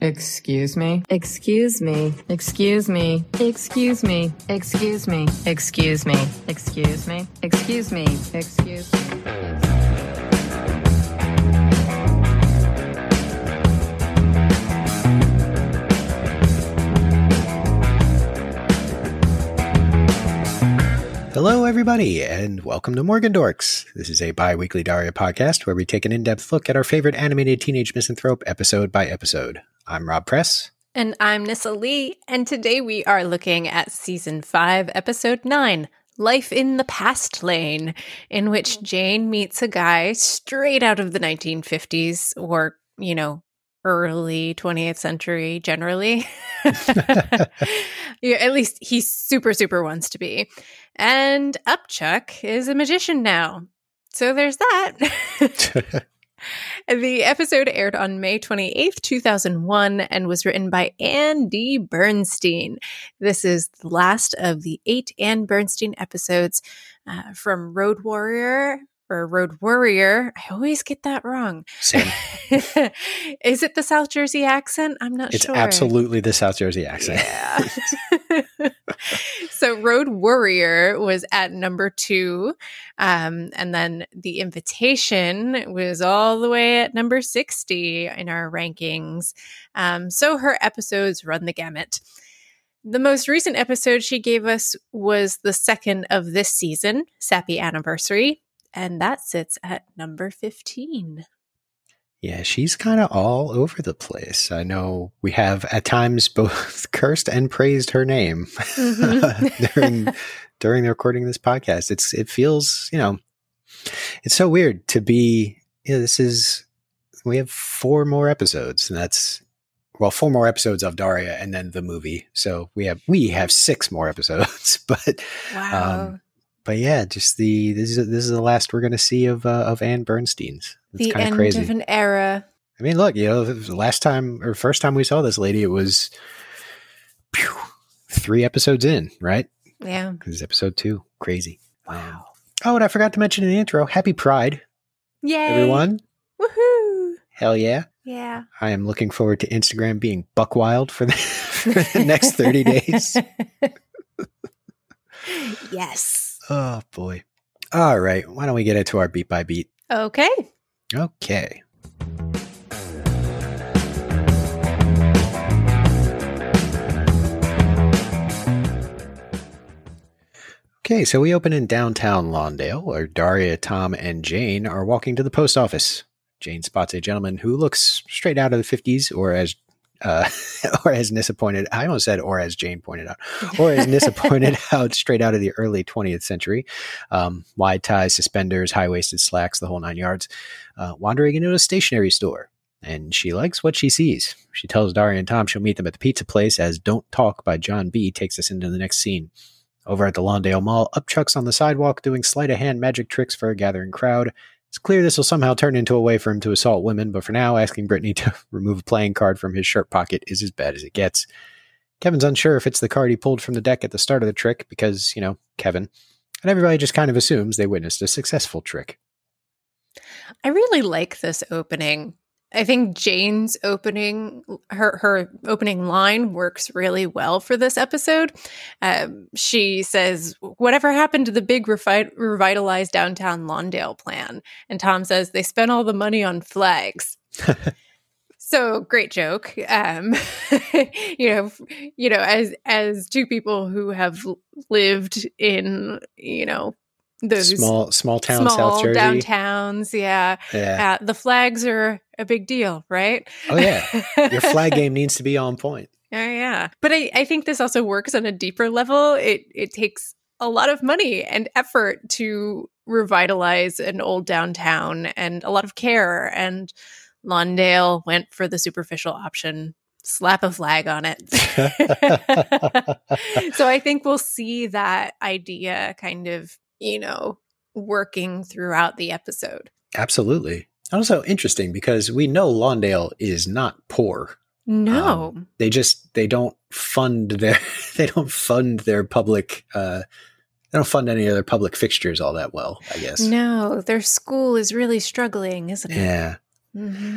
Excuse me. Excuse me. Excuse me. Excuse me. Excuse me. Excuse me. Excuse me. Excuse me. Excuse me. Hello, everybody, and welcome to Morgan Dorks. This is a bi-weekly Daria podcast where we take an in-depth look at our favorite animated teenage misanthrope episode by episode. I'm Rob Press. And I'm Nissa Lee, and today we are looking at Season 5, Episode 9, Life in the Past Lane, in which Jane meets a guy straight out of the 1950s, or, you know, early 20th century generally. Yeah, at least he super wants to be. And Upchuck is a magician now. So there's that. The episode aired on May 28th, 2001, and was written by Andy Bernstein. This is the last of the 8 Ann Bernstein episodes from Road Warrior. Or Road Warrior. I always get that wrong. Same. Is it the South Jersey accent? I'm not It's sure. It's absolutely the South Jersey accent. Yeah. So Road Warrior was at number 2. And then The Invitation was all the way at number 60 in our rankings. So her episodes run the gamut. The most recent episode she gave us was the second of this season, Sappy Anniversary. And that sits at number 15. Yeah, she's kind of all over the place. I know we have at times both cursed and praised her name during the recording of this podcast. It feels, you know, it's so weird to be, you know, we have 4 more episodes, and that's, well, 4 more episodes of Daria and then the movie. So we have 6 more episodes, but wow. But yeah, just this is the last we're going to see of Ann Bernstein's. It's the end crazy. of an era. I mean, look, you know, the first time we saw this lady, it was 3 episodes in, right? Yeah. This is episode 2. Crazy. Wow. Oh, and I forgot to mention in the intro, Happy Pride, Yay. everyone. Woohoo. Hell yeah. Yeah. I am looking forward to Instagram being buck wild for the next 30 days. Yes. Oh, boy. All right. Why don't we get into our beat by beat? Okay. Okay. Okay, so we open in downtown Lawndale, where Daria, Tom, and Jane are walking to the post office. Jane spots a gentleman who looks straight out of the 50s, or as Nissa pointed, I almost said, or as Jane pointed out, or as Nissa pointed out, straight out of the early 20th century. Wide ties, suspenders, high-waisted slacks, the whole 9 yards, wandering into a stationery store. And she likes what she sees. She tells Daria and Tom she'll meet them at the pizza place as Don't Talk by John B. takes us into the next scene. Over at the Lawndale Mall, Upchuck's on the sidewalk doing sleight-of-hand magic tricks for a gathering crowd. It's clear this will somehow turn into a way for him to assault women, but for now, asking Brittany to remove a playing card from his shirt pocket is as bad as it gets. Kevin's unsure if it's the card he pulled from the deck at the start of the trick because, you know, Kevin. And everybody just kind of assumes they witnessed a successful trick. I really like this opening. I think Jane's opening, her opening line works really well for this episode. She says, whatever happened to the big revitalized downtown Lawndale plan? And Tom says, they spent all the money on flags. So great joke. You know, as 2 people who have lived in, you know, those small town South Jersey downtowns, yeah. The flags are a big deal, right? Oh yeah, your flag game needs to be on point. Yeah. But I think this also works on a deeper level. It takes a lot of money and effort to revitalize an old downtown, and a lot of care. And Lawndale went for the superficial option. Slap a flag on it. So I think we'll see that idea kind of, you know, working throughout the episode. Absolutely. Also interesting because we know Lawndale is not poor. No. They don't fund their public They don't fund any of their public fixtures all that well, I guess. No, their school is really struggling, isn't it? Yeah. Mm-hmm.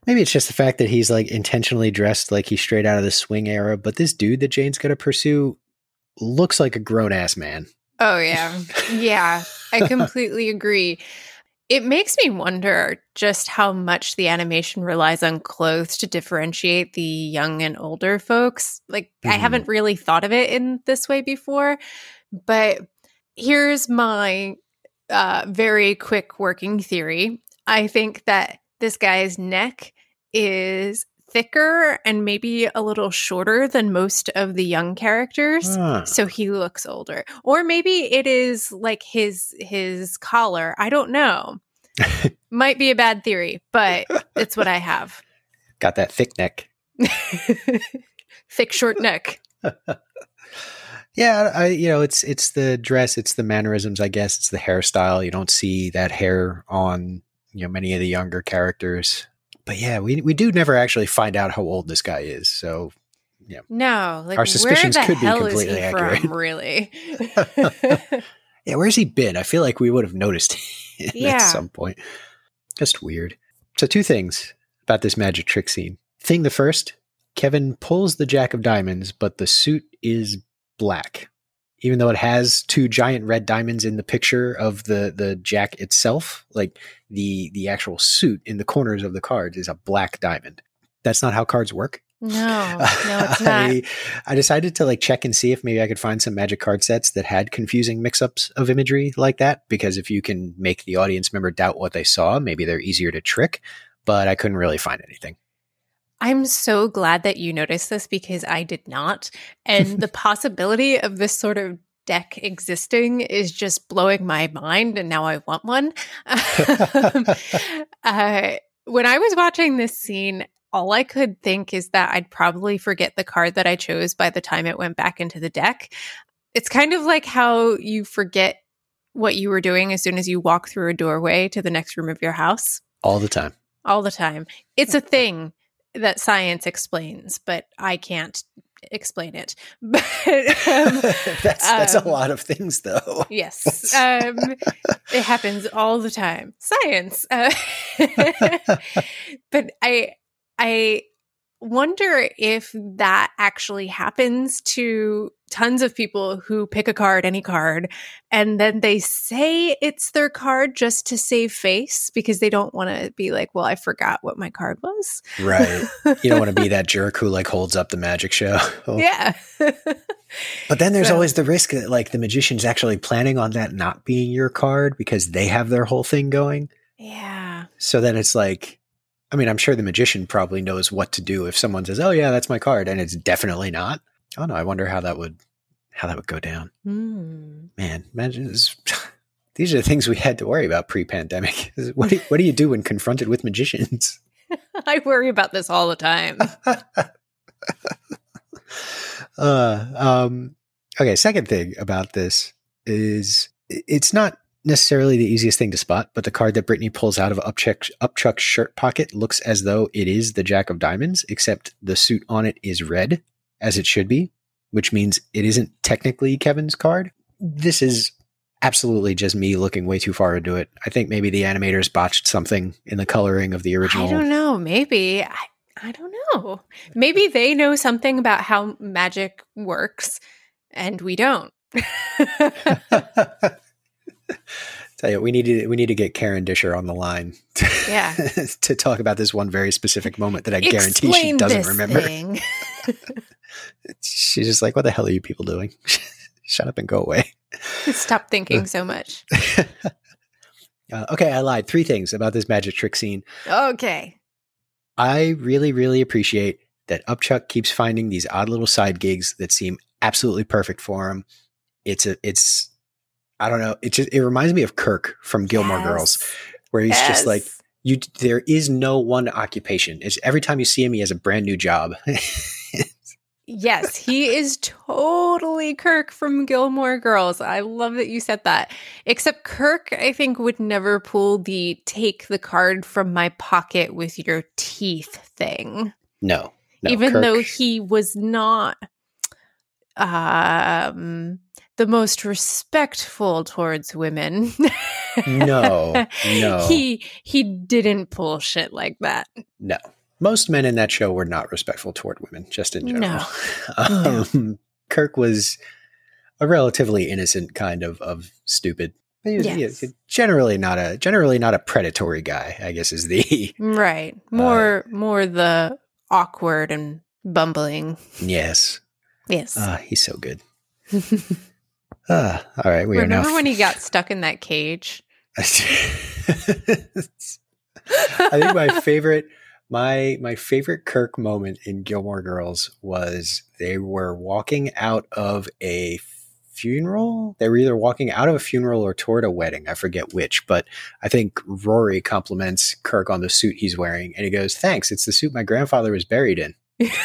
Maybe it's just the fact that he's like intentionally dressed like he's straight out of the swing era, but this dude that Jane's going to pursue looks like a grown-ass man. Oh, yeah. Yeah, I completely agree. It makes me wonder just how much the animation relies on clothes to differentiate the young and older folks. Like, I haven't really thought of it in this way before, but here's my very quick working theory. I think that this guy's neck is thicker and maybe a little shorter than most of the young characters, so he looks older. Or maybe it is like his collar. I don't know. Might be a bad theory, but it's what I have. Got that thick neck. Thick, short neck. Yeah, it's the dress, it's the mannerisms, I guess. It's the hairstyle. You don't see that hair on, many of the younger characters. But yeah, we do never actually find out how old this guy is. So, yeah. No, like, our suspicions where the could be hell completely is he accurate. from, really? Yeah, where's he been? I feel like we would have noticed him at some point. Just weird. So 2 things about this magic trick scene. Thing the first, Kevin pulls the Jack of Diamonds, but the suit is black. Even though it has 2 giant red diamonds in the picture of the Jack itself, like the actual suit in the corners of the cards is a black diamond. That's not how cards work. No, it's not. I decided to like check and see if maybe I could find some magic card sets that had confusing mix-ups of imagery like that, because if you can make the audience member doubt what they saw, maybe they're easier to trick, but I couldn't really find anything. I'm so glad that you noticed this because I did not. And the possibility of this sort of deck existing is just blowing my mind, and now I want one. When I was watching this scene, all I could think is that I'd probably forget the card that I chose by the time it went back into the deck. It's kind of like how you forget what you were doing as soon as you walk through a doorway to the next room of your house. All the time. All the time. It's a thing that science explains, but I can't explain it. But that's a lot of things, though. Yes. It happens all the time. Science. But I wonder if that actually happens to tons of people who pick a card, any card, and then they say it's their card just to save face because they don't want to be like, well, I forgot what my card was. Right. You don't want to be that jerk who like holds up the magic show. Yeah. But then there's always the risk that like the magician's actually planning on that not being your card because they have their whole thing going. Yeah. So then it's like, I mean, I'm sure the magician probably knows what to do if someone says, oh yeah, that's my card, and it's definitely not. Oh no, I wonder how that would go down. Man, imagine this. These are the things we had to worry about pre-pandemic. What do you do when confronted with magicians? I worry about this all the time. Okay, second thing about this is it's not necessarily the easiest thing to spot, but the card that Brittany pulls out of Upchuck's shirt pocket looks as though it is the Jack of Diamonds, except the suit on it is red, as it should be, which means it isn't technically Kevin's card. This is absolutely just me looking way too far into it. I think maybe the animators botched something in the coloring of the original. I don't know. Maybe. I don't know. Maybe they know something about how magic works, and we don't. Tell you, we need to get Karen Disher on the line to talk about this one very specific moment that I guarantee she doesn't remember. She's just like, what the hell are you people doing? Shut up and go away. Stop thinking so much. Okay, I lied. 3 things about this magic trick scene. Okay. I really, really appreciate that Upchuck keeps finding these odd little side gigs that seem absolutely perfect for him. It's I don't know. It reminds me of Kirk from Gilmore Girls, where he's just like, there is no one occupation. It's every time you see him, he has a brand new job. Yes, he is totally Kirk from Gilmore Girls. I love that you said that. Except Kirk, I think, would never pull the take the card from my pocket with your teeth thing. No. Even Kirk, though he was not the most respectful towards women. No. He didn't pull shit like that. No. Most men in that show were not respectful toward women, just in general. No. Kirk was a relatively innocent kind of stupid. He was generally not a predatory guy, I guess is the right. More the awkward and bumbling. Yes. Yes. He's so good. All right, we Remember are now. when he got stuck in that cage? I think my favorite Kirk moment in Gilmore Girls was they were walking out of a funeral. They were either walking out of a funeral or toward a wedding. I forget which, but I think Rory compliments Kirk on the suit he's wearing, and he goes, "Thanks, it's the suit my grandfather was buried in."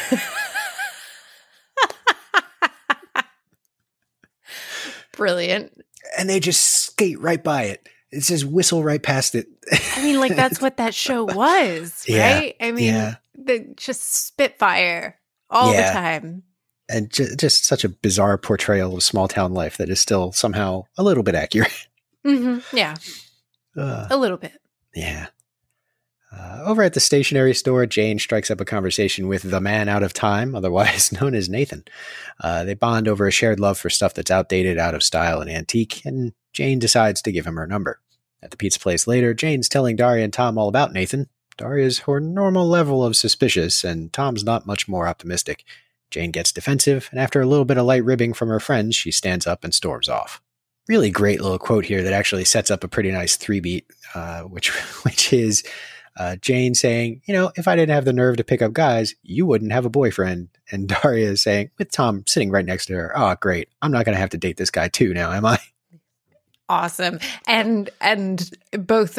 Brilliant. And they just skate right by it. It says whistle right past it. I mean, like, that's what that show was, right? I mean, just Spitfire all the time. And just such a bizarre portrayal of small town life that is still somehow a little bit accurate. Mm-hmm. Yeah. A little bit. Yeah. Over at the stationery store, Jane strikes up a conversation with the man out of time, otherwise known as Nathan. They bond over a shared love for stuff that's outdated, out of style, and antique, and Jane decides to give him her number. At the pizza place later, Jane's telling Daria and Tom all about Nathan. Daria's her normal level of suspicious, and Tom's not much more optimistic. Jane gets defensive, and after a little bit of light ribbing from her friends, she stands up and storms off. Really great little quote here that actually sets up a pretty nice 3-beat, which is Jane saying, if I didn't have the nerve to pick up guys, you wouldn't have a boyfriend. And Daria is saying, with Tom sitting right next to her, oh, great. I'm not going to have to date this guy too now, am I? Awesome. And both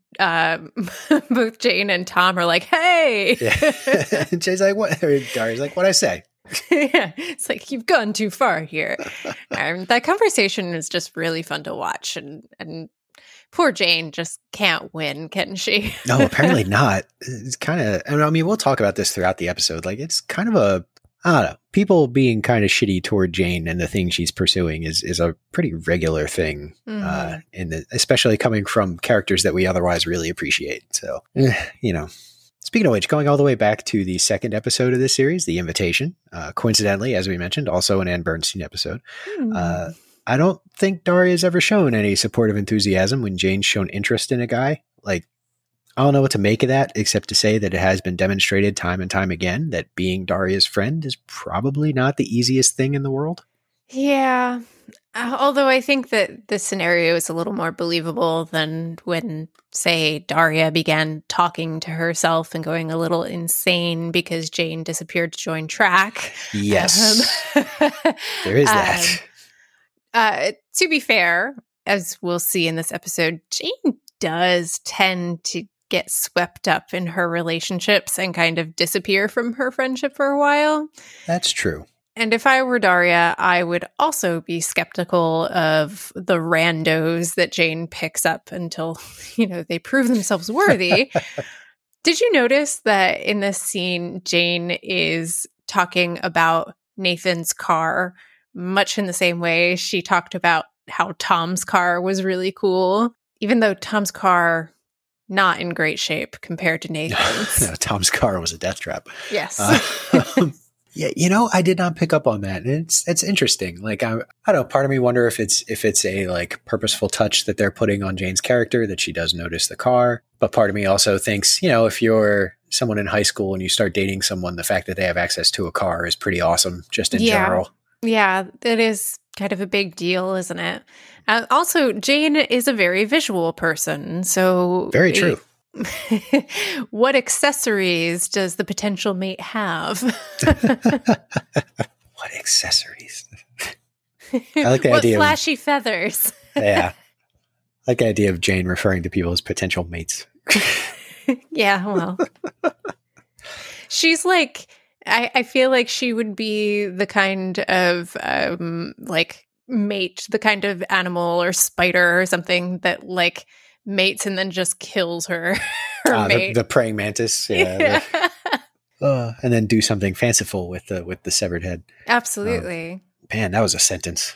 Jane and Tom are like, hey. Yeah. And Jane's like, what? Or Daria's like, what'd I say? Yeah, it's like, you've gone too far here. That conversation is just really fun to watch. And poor Jane just can't win, can she? No, apparently not. It's kind of, I mean, we'll talk about this throughout the episode. Like, it's kind of I don't know, people being kind of shitty toward Jane and the thing she's pursuing is a pretty regular thing, especially coming from characters that we otherwise really appreciate. So, Speaking of which, going all the way back to the second episode of this series, The Invitation, coincidentally, as we mentioned, also an Ann Bernstein episode. I don't think Daria's ever shown any supportive enthusiasm when Jane's shown interest in a guy. Like, I don't know what to make of that, except to say that it has been demonstrated time and time again that being Daria's friend is probably not the easiest thing in the world. Yeah. Although I think that this scenario is a little more believable than when, say, Daria began talking to herself and going a little insane because Jane disappeared to join track. Yes. There is that. To be fair, as we'll see in this episode, Jane does tend to get swept up in her relationships and kind of disappear from her friendship for a while. That's true. And if I were Daria, I would also be skeptical of the randos that Jane picks up until, they prove themselves worthy. Did you notice that in this scene, Jane is talking about Nathan's car much in the same way she talked about how Tom's car was really cool, even though Tom's car not in great shape compared to Nathan's. No, Tom's car was a death trap. Yes. Yeah, I did not pick up on that, and it's interesting. Like, I don't know. Part of me wonder if it's a like purposeful touch that they're putting on Jane's character that she does notice the car. But part of me also thinks, if you're someone in high school and you start dating someone, the fact that they have access to a car is pretty awesome, just in general. Yeah, it is kind of a big deal, isn't it? Also, Jane is a very visual person, so very true. What accessories does the potential mate have? What accessories? I like the idea. What flashy feathers? Yeah, I like the idea of Jane referring to people as potential mates. Yeah, well, she's like. I feel like she would be the kind of mate, the kind of animal or spider or something that like mates and then just kills her mate. The praying mantis, yeah. And then do something fanciful with the severed head. Absolutely. Man, that was a sentence.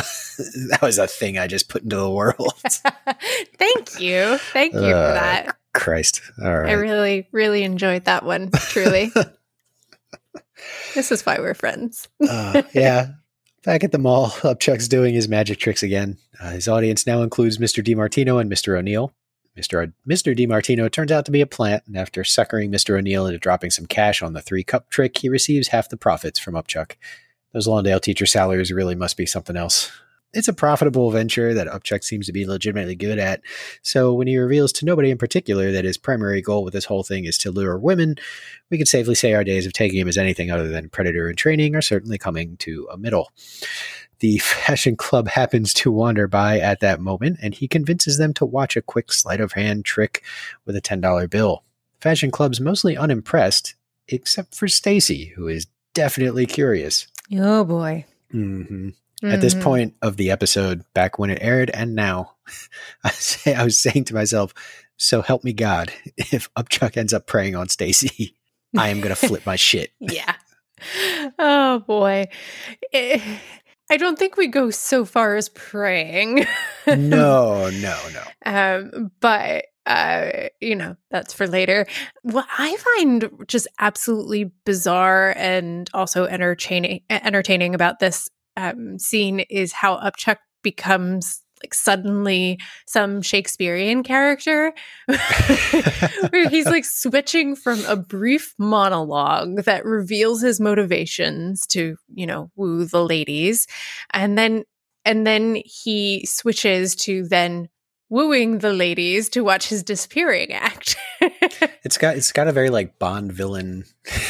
That was a thing I just put into the world. Thank you for that. Christ. All right. I really, really enjoyed that one, truly. This is why we're friends. Yeah. Back at the mall, Upchuck's doing his magic tricks again. His audience now includes Mr. DiMartino and Mr. O'Neill. Mr. DiMartino turns out to be a plant, and after suckering Mr. O'Neill into dropping some cash on the 3-cup trick, he receives half the profits from Upchuck. Those Lawndale teacher salaries really must be something else. It's a profitable venture that Upchuck seems to be legitimately good at, so when he reveals to nobody in particular that his primary goal with this whole thing is to lure women, we can safely say our days of taking him as anything other than predator in training are certainly coming to a middle. The fashion club happens to wander by at that moment, and he convinces them to watch a quick sleight of hand trick with a $10 bill. Fashion club's mostly unimpressed, except for Stacy, who is definitely curious. Oh boy. Mm-hmm. At this point of the episode, back when it aired and now, I was saying to myself, so help me God, if Upchuck ends up preying on Stacy, I am going to flip my shit. Yeah. Oh boy. I don't think we go so far as praying. No. But that's for later. What I find just absolutely bizarre and also entertaining about this scene is how Upchuck becomes like suddenly some Shakespearean character where he's like switching from a brief monologue that reveals his motivations to, woo the ladies. And then he switches to then wooing the ladies to watch his disappearing act. It's got a very like Bond villain.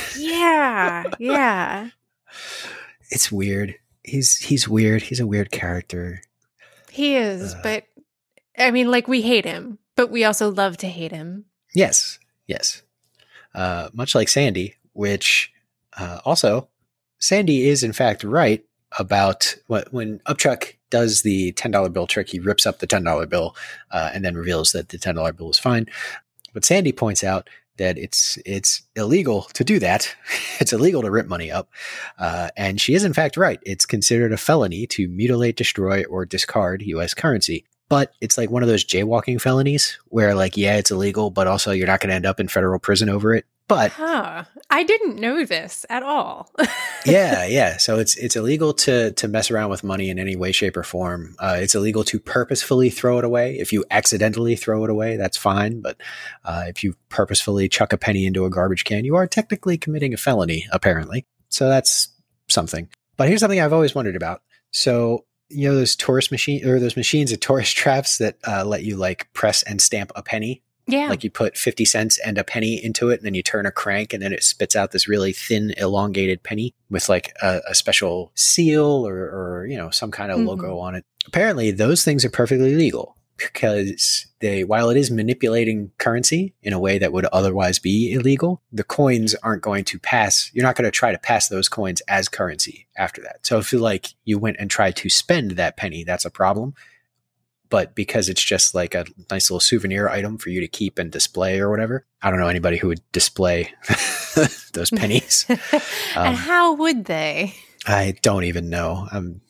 Yeah. It's weird. He's weird. He's a weird character. He is, but I mean, like, we hate him, but we also love to hate him. Yes. Much like Sandy, which also Sandy is in fact right about when Upchuck does the $10 bill trick, he rips up the $10 bill and then reveals that the $10 bill is fine. But Sandy points out that it's illegal to do that. It's illegal to rip money up. And she is in fact right. It's considered a felony to mutilate, destroy, or discard U.S. currency. But it's like one of those jaywalking felonies where like, yeah, it's illegal, but also you're not going to end up in federal prison over it. But I didn't know this at all. Yeah. So it's illegal to mess around with money in any way, shape, or form. It's illegal to purposefully throw it away. If you accidentally throw it away, that's fine. But if you purposefully chuck a penny into a garbage can, you are technically committing a felony, apparently. So that's something. But here's something I've always wondered about. So those those machines at tourist traps that let you like press and stamp a penny. Yeah. Like you put 50 cents and a penny into it, and then you turn a crank, and then it spits out this really thin, elongated penny with like a special seal or some kind of logo on it. Apparently, those things are perfectly legal because while it is manipulating currency in a way that would otherwise be illegal, the coins aren't going to pass. You're not going to try to pass those coins as currency after that. So if you went and tried to spend that penny, that's a problem. But because it's just like a nice little souvenir item for you to keep and display or whatever, I don't know anybody who would display those pennies. And how would they? I don't even know.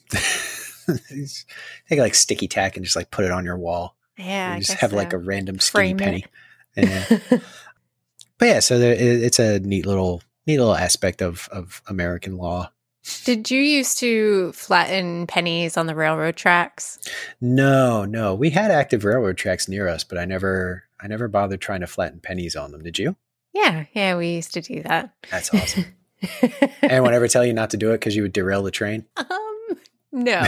Take like sticky tack and just like put it on your wall. Yeah, just have like a random skinny Frame penny. Yeah. But yeah, so it's a neat little aspect of American law. Did you used to flatten pennies on the railroad tracks? No. We had active railroad tracks near us, but I never bothered trying to flatten pennies on them. Did you? Yeah, we used to do that. That's awesome. Anyone ever tell you not to do it because you would derail the train? No.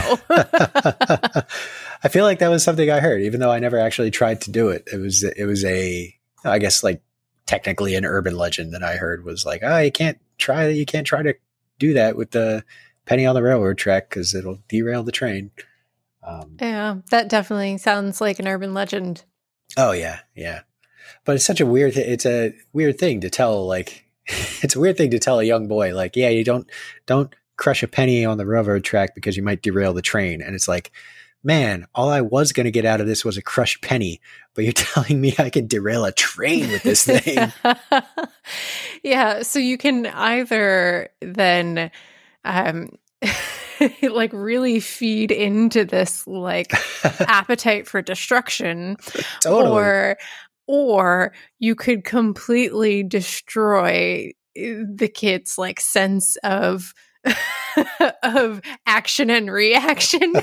I feel like that was something I heard, even though I never actually tried to do it. It was I guess like technically an urban legend that I heard was like, you can't try to do that with the penny on the railroad track because it'll derail the train. Yeah, that definitely sounds like an urban legend. Oh yeah. But it's such a weird. It's a weird thing to tell. Like, it's a weird thing to tell a young boy. Like, yeah, you don't crush a penny on the railroad track because you might derail the train. And it's like, man, all I was going to get out of this was a crushed penny, but you're telling me I can derail a train with this thing. Yeah. So you can either then, like really feed into this like appetite for destruction, Totally. or you could completely destroy the kids' like sense of of action and reaction.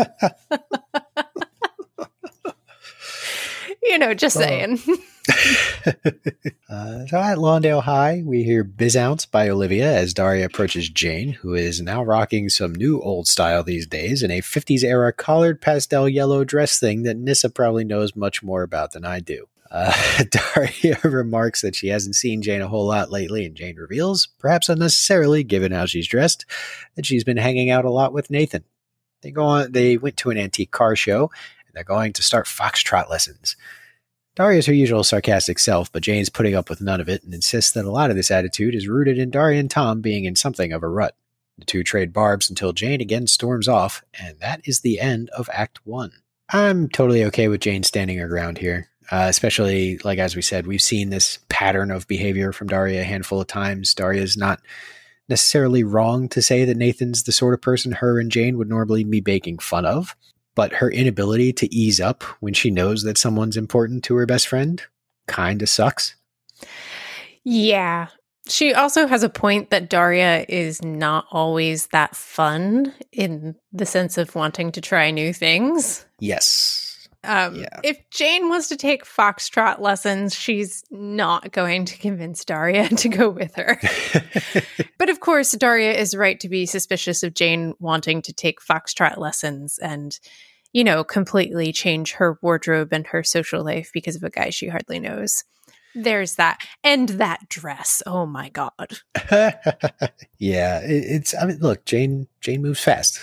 Just saying. So at Lawndale High, we hear Bizounce by Olivia as Daria approaches Jane, who is now rocking some new old style these days in a 50s era collared pastel yellow dress thing that Nyssa probably knows much more about than I do. Daria remarks that she hasn't seen Jane a whole lot lately, and Jane reveals, perhaps unnecessarily given how she's dressed, that she's been hanging out a lot with Nathan. They went to an antique car show, and they're going to start foxtrot lessons. Daria is her usual sarcastic self, but Jane's putting up with none of it and insists that a lot of this attitude is rooted in Daria and Tom being in something of a rut. The two trade barbs until Jane again storms off, and that is the end of Act 1. I'm totally okay with Jane standing her ground here, especially, like as we said, we've seen this pattern of behavior from Daria a handful of times. Daria's not necessarily wrong to say that Nathan's the sort of person her and Jane would normally be making fun of. But her inability to ease up when she knows that someone's important to her best friend kind of sucks. Yeah. She also has a point that Daria is not always that fun in the sense of wanting to try new things. Yes. If Jane wants to take foxtrot lessons, she's not going to convince Daria to go with her. But of course, Daria is right to be suspicious of Jane wanting to take foxtrot lessons and, completely change her wardrobe and her social life because of a guy she hardly knows. There's that. And that dress. Oh my God. Yeah. Look, Jane moves fast.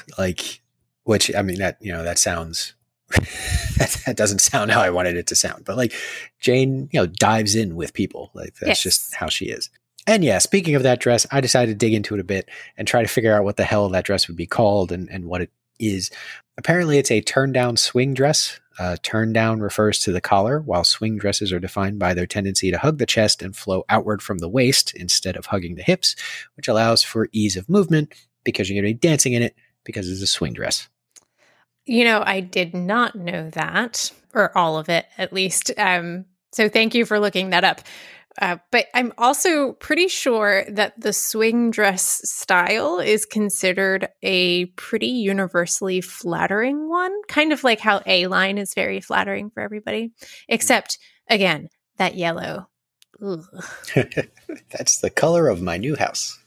That sounds... that doesn't sound how I wanted it to sound, but Jane, dives in with people. That's just how she is. And yeah, speaking of that dress, I decided to dig into it a bit and try to figure out what the hell that dress would be called and what it is. Apparently it's a turn down swing dress. Turn down refers to the collar, while swing dresses are defined by their tendency to hug the chest and flow outward from the waist instead of hugging the hips, which allows for ease of movement because you're going to be dancing in it because it's a swing dress. I did not know that, or all of it at least. So thank you for looking that up. But I'm also pretty sure that the swing dress style is considered a pretty universally flattering one, kind of like how A-line is very flattering for everybody, except, again, that yellow. That's the color of my new house.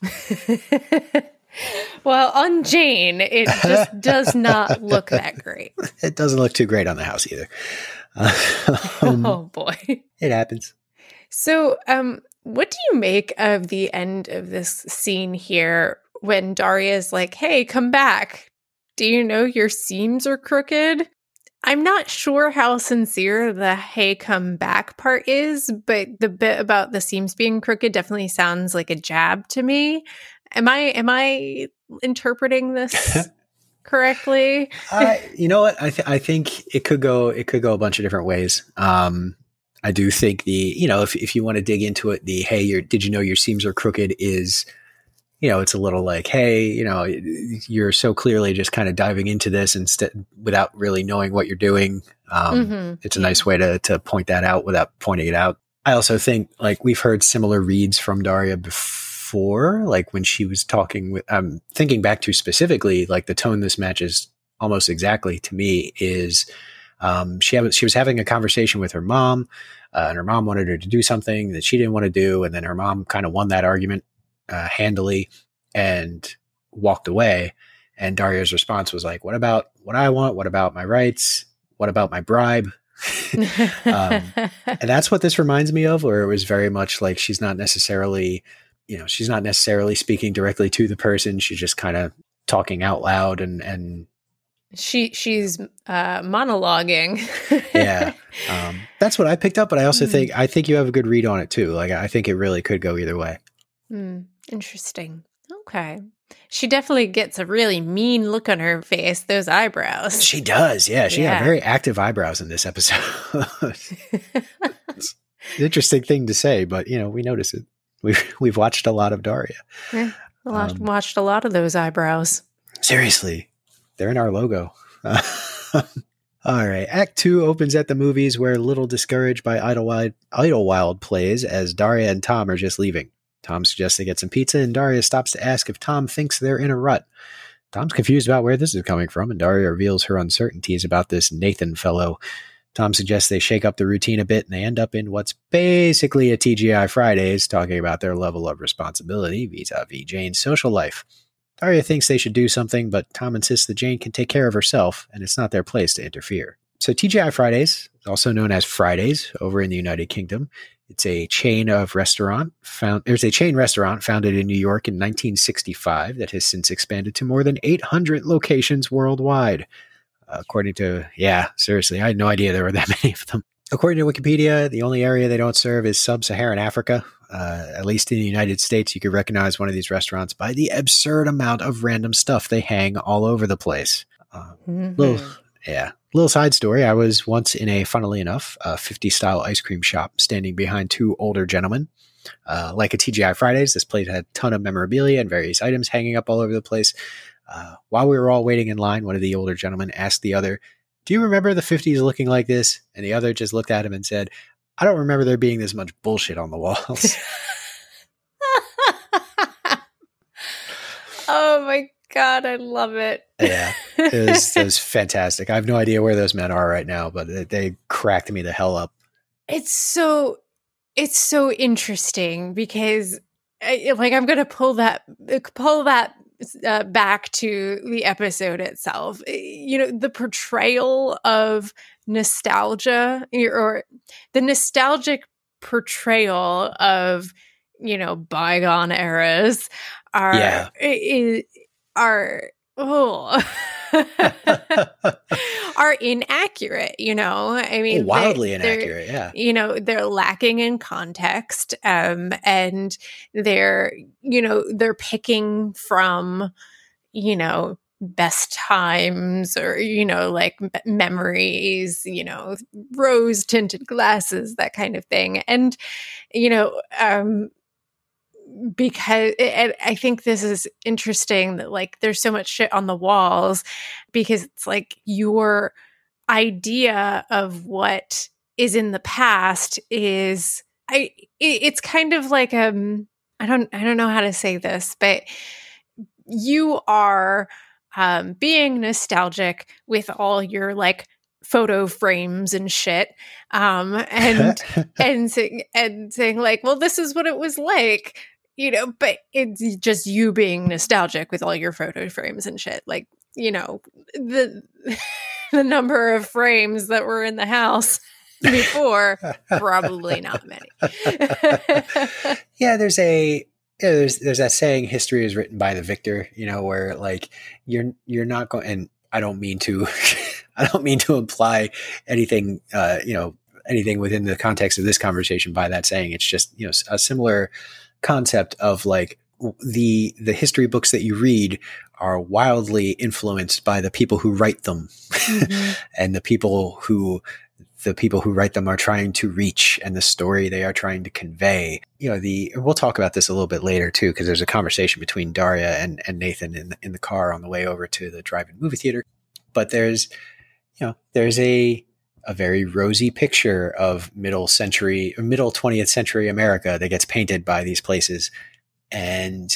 Well, on Jane, it just does not look that great. It doesn't look too great on the house either. Oh, boy. It happens. So, what do you make of the end of this scene here when Daria's like, hey, come back. Do you know your seams are crooked? I'm not sure how sincere the hey, come back part is, but the bit about the seams being crooked definitely sounds like a jab to me. Am I interpreting this correctly? You know what? I think it could go a bunch of different ways. I do think if you want to dig into it, the hey, did you know your seams are crooked is, it's a little like, hey, you're so clearly just kind of diving into this instead without really knowing what you're doing. It's a nice way to point that out without pointing it out. I also think we've heard similar reads from Daria before, when she was talking with, I'm thinking back to specifically, the tone this matches almost exactly to me is, she was having a conversation with her mom, and her mom wanted her to do something that she didn't want to do. And then her mom kind of won that argument, handily and walked away. And Daria's response was like, what about what I want? What about my rights? What about my bribe? And that's what this reminds me of, where it was very much like she's not necessarily speaking directly to the person. She's just kind of talking out loud and she's monologuing. Yeah. That's what I picked up, but I also think you have a good read on it too. I think it really could go either way. Interesting. Okay. She definitely gets a really mean look on her face, those eyebrows. She does. Yeah. She got very active eyebrows in this episode. It's an interesting thing to say, but we notice it. We've watched a lot of Daria. Yeah, watched a lot of those eyebrows. Seriously, they're in our logo. All right. Act 2 opens at the movies where Little Discouraged by Idlewild plays as Daria and Tom are just leaving. Tom suggests they get some pizza, and Daria stops to ask if Tom thinks they're in a rut. Tom's confused about where this is coming from, and Daria reveals her uncertainties about this Nathan fellow. Tom suggests they shake up the routine a bit, and they end up in what's basically a TGI Fridays, talking about their level of responsibility vis-a-vis Jane's social life. Daria thinks they should do something, but Tom insists that Jane can take care of herself, and it's not their place to interfere. So TGI Fridays, also known as Fridays over in the United Kingdom, it's a chain restaurant founded in New York in 1965 that has since expanded to more than 800 locations worldwide. According to, seriously, I had no idea there were that many of them. According to Wikipedia, the only area they don't serve is sub-Saharan Africa. At least in the United States, you could recognize one of these restaurants by the absurd amount of random stuff they hang all over the place. Little side story. I was once in funnily enough, a 50s style ice cream shop standing behind two older gentlemen. Like a TGI Fridays, this place had a ton of memorabilia and various items hanging up all over the place. While we were all waiting in line, one of the older gentlemen asked the other, "Do you remember the 50s looking like this?" And the other just looked at him and said, "I don't remember there being this much bullshit on the walls." Oh my God, I love it. Yeah, it was fantastic. I have no idea where those men are right now, but they cracked me the hell up. It's so interesting because I'm going to pull that back to the episode itself. The portrayal of nostalgia, or the nostalgic portrayal of bygone eras are inaccurate. I mean, wildly inaccurate. Yeah, they're lacking in context, and they're picking from best times, or memories, rose tinted glasses, that kind of thing. And because I think this is interesting that there's so much shit on the walls, because it's your idea of what is in the past is it's kind of like I don't know how to say this, but you are being nostalgic with all your photo frames and shit, and saying well, this is what it was like. But it's just you being nostalgic with all your photo frames and shit. The number of frames that were in the house before, probably not many. Yeah, there's that saying, history is written by the victor, where you're not going, and I don't mean to imply anything, anything within the context of this conversation by that saying. It's just, a similar concept of the history books that you read are wildly influenced by the people who write them. Mm-hmm. And the people who write them are trying to reach, and the story they are trying to convey. We'll talk about this a little bit later too, because there's a conversation between Daria and Nathan in the car on the way over to the drive-in movie theater. But there's a very rosy picture of middle 20th century America that gets painted by these places. And,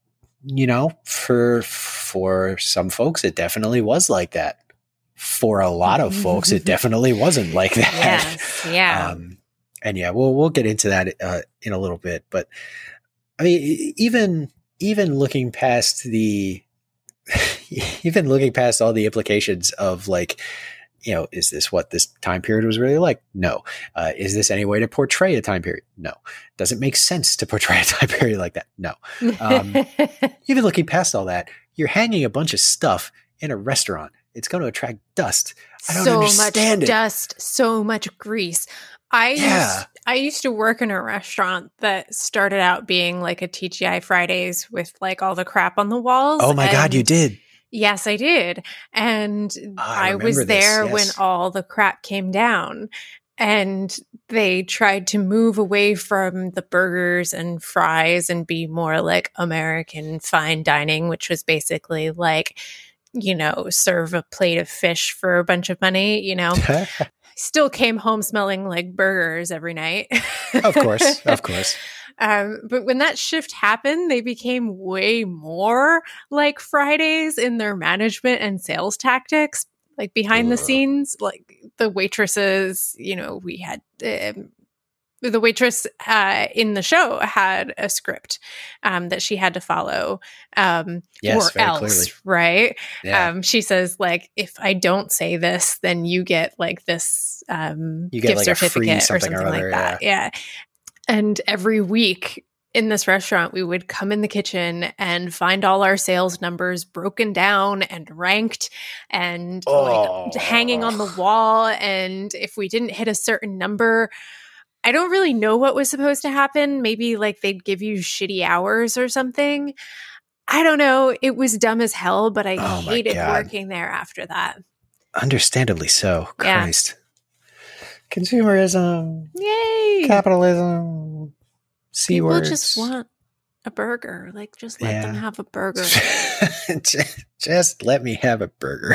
for some folks, it definitely was like that. For a lot of folks, it definitely wasn't like that. Yes, yeah. And we'll get into that in a little bit. But I mean, even looking past all the implications of is this what this time period was really like? No. Is this any way to portray a time period? No. Does it make sense to portray a time period like that? No. Even looking past all that, you're hanging a bunch of stuff in a restaurant. It's going to attract dust. I don't understand it. So much dust, so much grease. I used to work in a restaurant that started out being like a TGI Fridays with all the crap on the walls. Oh my God, you did. Yes, I did. And I was there when all the crap came down, and they tried to move away from the burgers and fries and be more like American fine dining, which was basically serve a plate of fish for a bunch of money, Still came home smelling like burgers every night. Of course. But when that shift happened, they became way more like Fridays in their management and sales tactics, like behind the scenes. Like the waitresses, we had the waitress in the show had a script that she had to follow, yes, or else, clearly. Right? Yeah. She says, like, if I don't say this, then you get like this you get gift like certificate a free or something something or other, like that. Yeah. And every week in this restaurant, we would come in the kitchen and find all our sales numbers broken down and ranked and like hanging on the wall. And if we didn't hit a certain number, I don't really know what was supposed to happen. Maybe like they'd give you shitty hours or something. I don't know. It was dumb as hell, but I hated working there after that. Understandably so. Yeah. Christ. Consumerism. Yay. Capitalism. C People words. just want a burger. Like, just let them have a burger. Just let me have a burger.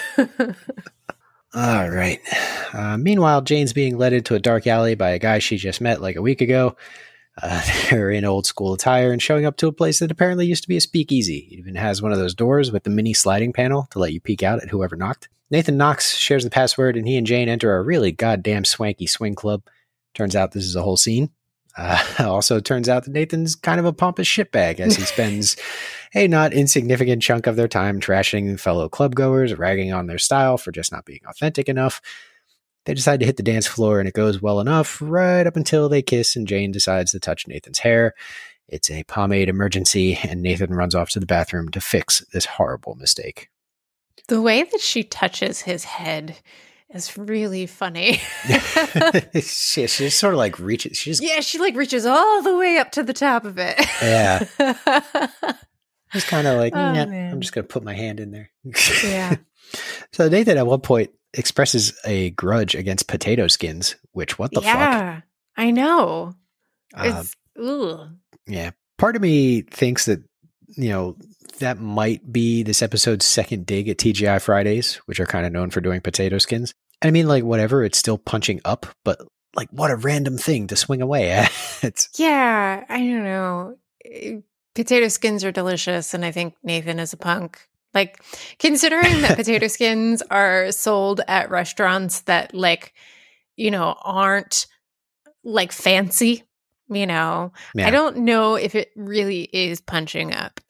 All right. Meanwhile, Jane's being led into a dark alley by a guy she just met like a week ago. They're in old school attire and showing up to a place that apparently used to be a speakeasy. It even has one of those doors with the mini sliding panel to let you peek out at whoever knocked. Nathan knocks, shares the password, and he and Jane enter a really goddamn swanky swing club. Turns out this is a whole scene. Also turns out that Nathan's kind of a pompous shitbag as he spends a not insignificant chunk of their time trashing fellow clubgoers, ragging on their style for just not being authentic enough. They decide to hit the dance floor and it goes well enough right up until they kiss and Jane decides to touch Nathan's hair. It's a pomade emergency and Nathan runs off to the bathroom to fix this horrible mistake. The way that she touches his head is really funny. she just sort of like reaches. She like reaches all the way up to the top of it. Yeah. He's kind of like, I'm just going to put my hand in there. Yeah. So Nathan at one point expresses a grudge against potato skins, which what the fuck? Yeah, I know. It's, yeah. Part of me thinks that, that might be this episode's second dig at TGI Fridays, which are kind of known for doing potato skins. I mean, like, whatever, it's still punching up, but like, what a random thing to swing away at. Yeah, I don't know. Potato skins are delicious, and I think Nathan is a punk. Like, considering that potato skins are sold at restaurants that, like, aren't like fancy, Yeah. I don't know if it really is punching up.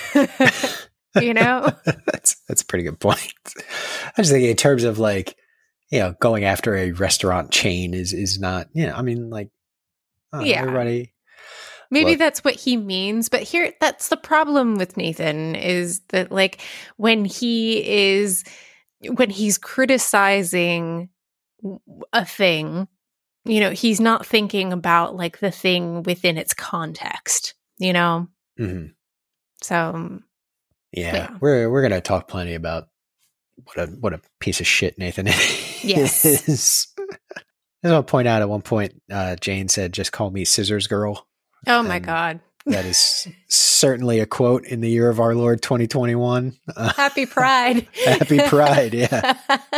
That's a pretty good point. I just think in terms of like, going after a restaurant chain is not, I mean, like, everybody. Maybe that's what he means, but that's the problem with Nathan is that like when he's criticizing a thing, he's not thinking about like the thing within its context, Mm-hmm. So yeah, we're gonna talk plenty about what a piece of shit Nathan is. Yes. I just want to point out at one point, Jane said, "Just call me Scissors Girl." Oh my God. That is certainly a quote in the year of our Lord 2021. Happy Pride. Happy Pride, yeah.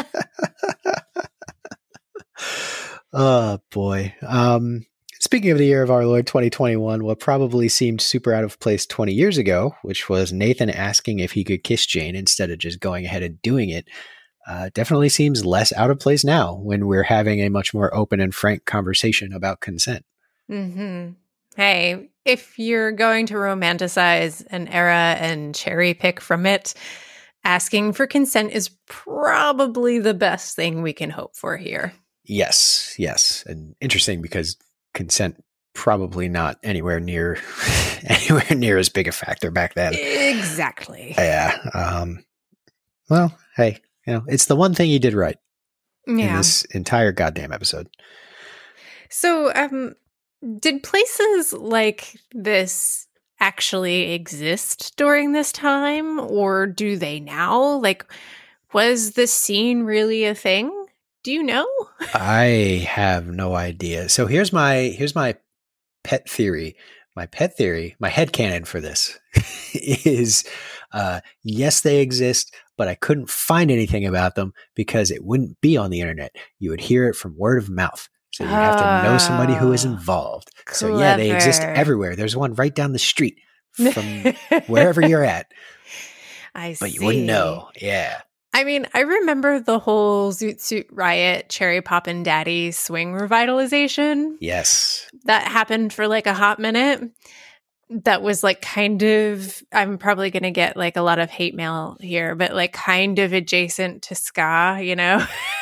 Oh, boy. Speaking of the year of our Lord 2021, what probably seemed super out of place 20 years ago, which was Nathan asking if he could kiss Jane instead of just going ahead and doing it, definitely seems less out of place now when we're having a much more open and frank conversation about consent. Mm-hmm. Hey, if you're going to romanticize an era and cherry pick from it, asking for consent is probably the best thing we can hope for here. Yes. And interesting because consent probably not anywhere near as big a factor back then. Exactly. Yeah. Well, hey, it's the one thing he did right in this entire goddamn episode. So, did places like this actually exist during this time, or do they now? Like, was this scene really a thing? Do you know? I have no idea. So here's my pet theory. My headcanon for this is Yes, they exist, but I couldn't find anything about them because it wouldn't be on the internet. You would hear it from word of mouth. So you have to know somebody who is involved. Clever. So yeah, they exist everywhere. There's one right down the street from wherever you're at. I see. But you wouldn't know. Yeah. I mean, I remember the whole Zoot Suit Riot, Cherry Poppin' Daddy swing revitalization. Yes. That happened for like a hot minute. That was like kind of, I'm probably going to get like a lot of hate mail here, but like kind of adjacent to ska, you know?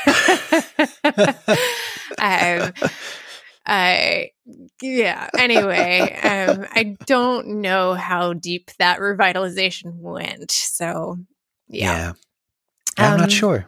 Yeah. Anyway, I don't know how deep that revitalization went. So, yeah. I'm not sure.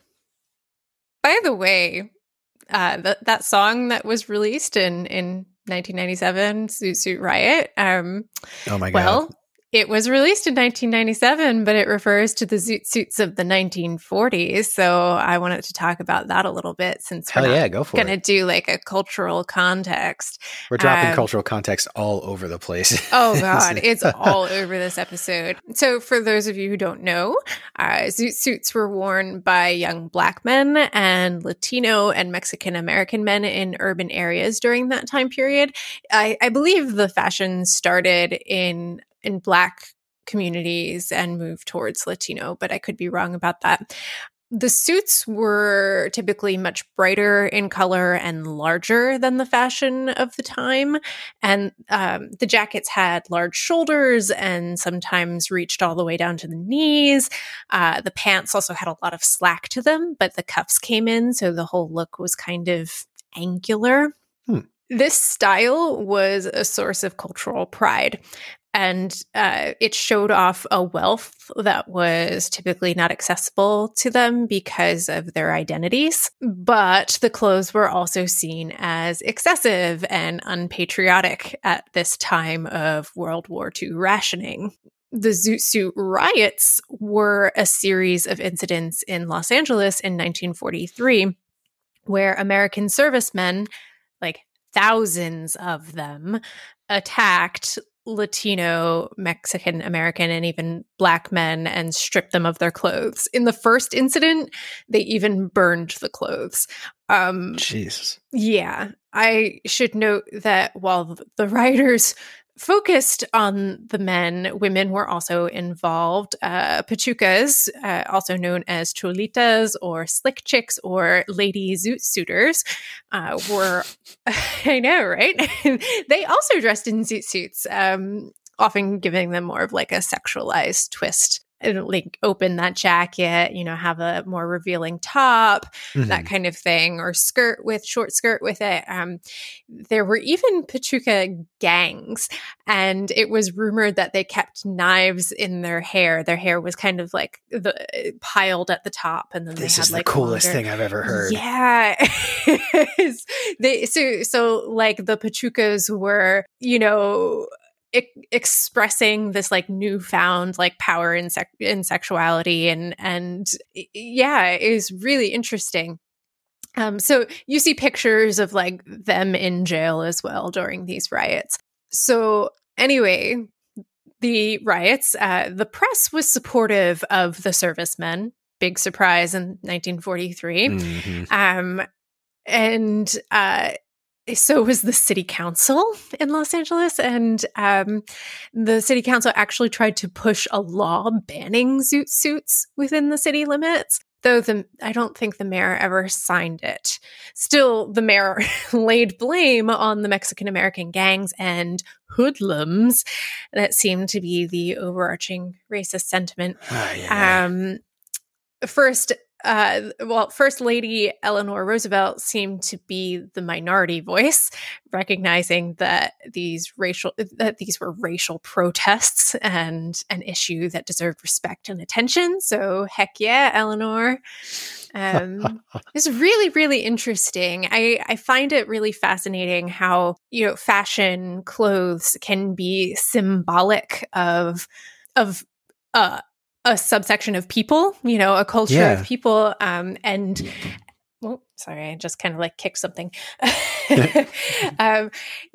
By the way, that song that was released in 1997, Zoot Suit Riot. Oh my God. Well, it was released in 1997, but it refers to the Zoot Suits of the 1940s. So I wanted to talk about that a little bit since Hell yeah, go for it. Going to do like a cultural context. We're dropping cultural context all over the place. Oh God, it's all over this episode. So for those of you who don't know, Zoot Suits were worn by young Black men and Latino and Mexican American men in urban areas during that time period. I believe the fashion started in Black communities and moved towards Latino, but I could be wrong about that. The suits were typically much brighter in color and larger than the fashion of the time. And the jackets had large shoulders and sometimes reached all the way down to the knees. The pants also had a lot of slack to them, but the cuffs came in, so the whole look was kind of angular. This style was a source of cultural pride. And it showed off a wealth that was typically not accessible to them because of their identities. But the clothes were also seen as excessive and unpatriotic at this time of World War II rationing. The Zoot Suit riots were a series of incidents in Los Angeles in 1943, where American servicemen, like thousands of them, attacked Latino, Mexican American, and even Black men and stripped them of their clothes. In the first incident, they even burned the clothes. Jesus. Yeah. I should note that while the rioters focused on the men, women were also involved. Pachucas, also known as cholitas or slick chicks or lady zoot suiters, were, I know, right? They also dressed in zoot suits, often giving them more of like a sexualized twist. Like open that jacket, you know, have a more revealing top, that kind of thing, or short skirt with it. There were even Pachuca gangs, and it was rumored that they kept knives in their hair. Their hair was kind of like piled at the top, and then this they had is like the coolest thing I've ever heard. Yeah, so like the Pachucas were, you know, expressing this like newfound like power in sexuality and yeah, it was really interesting. So you see pictures of like them in jail as well during these riots. So anyway, the riots, the press was supportive of the servicemen. Big surprise in 1943. And so was the city council in Los Angeles, and the city council actually tried to push a law banning zoot suits within the city limits, though I don't think the mayor ever signed it. Still, the mayor laid blame on the Mexican-American gangs and hoodlums that seemed to be the overarching racist sentiment. First Lady Eleanor Roosevelt seemed to be the minority voice, recognizing that these were racial protests and an issue that deserved respect and attention. So heck yeah, Eleanor. It's really, really interesting. I find it really fascinating how, you know, fashion, clothes can be symbolic of a subsection of people, you know, a culture of people. And well, sorry, I just kind of like kicked something.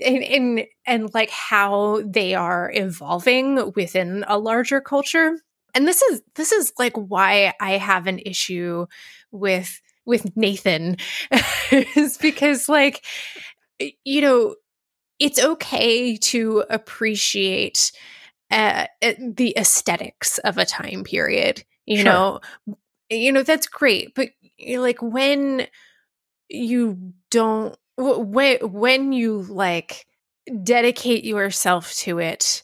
And like how they are evolving within a larger culture. And this is like why I have an issue with Nathan is because, like, you know, it's okay to appreciate the aesthetics of a time period, you know, that's great. But like when you don't, when you like dedicate yourself to it,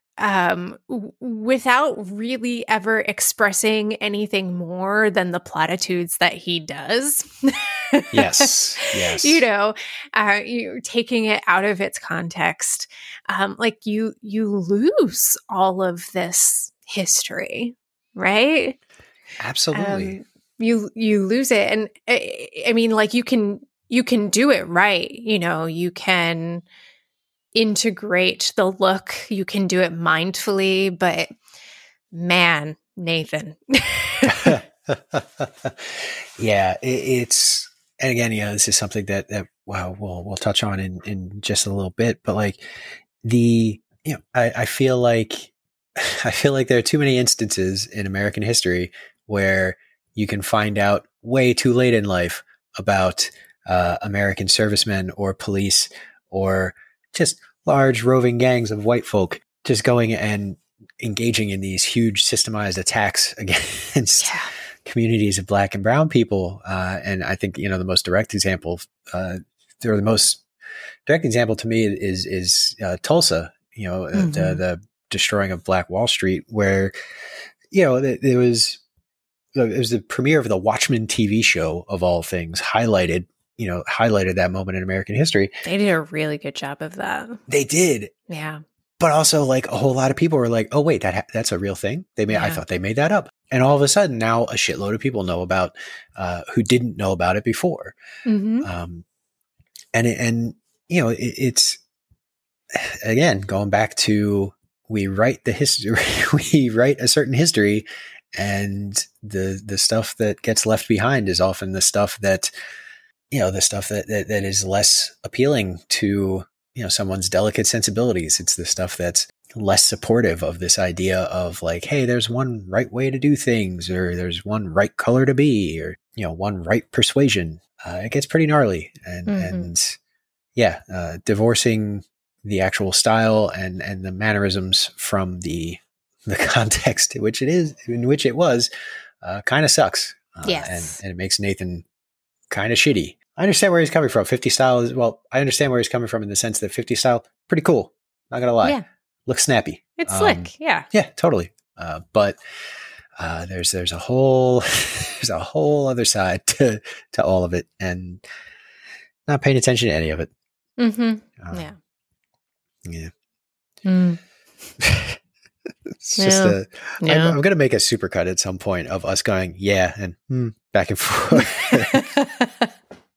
without really ever expressing anything more than the platitudes that he does. Yes. You're taking it out of its context. Like you lose all of this history, right? Absolutely. You lose it. And I mean, like you can do it right. You can integrate the look, you can do it mindfully, but man, Nathan. Yeah, it's, and again, this is something that we'll touch on in just a little bit, but like I feel like there are too many instances in American history where you can find out way too late in life about American servicemen or police or just large roving gangs of white folk just going and engaging in these huge systemized attacks against communities of Black and brown people. And I think, the most direct example, the most direct example to me is Tulsa, the destroying of Black Wall Street, where, it was the premiere of the Watchmen TV show of all things highlighted that moment in American history. They did a really good job of that. They did. Yeah. But also like a whole lot of people were like, oh wait, that's a real thing. I thought they made that up. And all of a sudden now a shitload of people know about, who didn't know about it before. Mm-hmm. It's again, going back to, we write the history, we write a certain history, and the stuff that gets left behind is often the stuff that, that is less appealing to, someone's delicate sensibilities. It's the stuff that's less supportive of this idea of like, hey, there's one right way to do things, or there's one right color to be, or, one right persuasion. It gets pretty gnarly, and divorcing the actual style and the mannerisms from the context in which it was, kind of sucks. Yes. And it makes Nathan kind of shitty. I understand where he's coming from. 50 style I understand where he's coming from in the sense that 50 style, pretty cool. Not gonna lie. Yeah. Looks snappy. It's slick. Yeah. Yeah, totally. But there's a whole other side to all of it, and not paying attention to any of it. Mm-hmm. Yeah. Mm. It's just I'm going to make a supercut at some point of us going, and back and forth.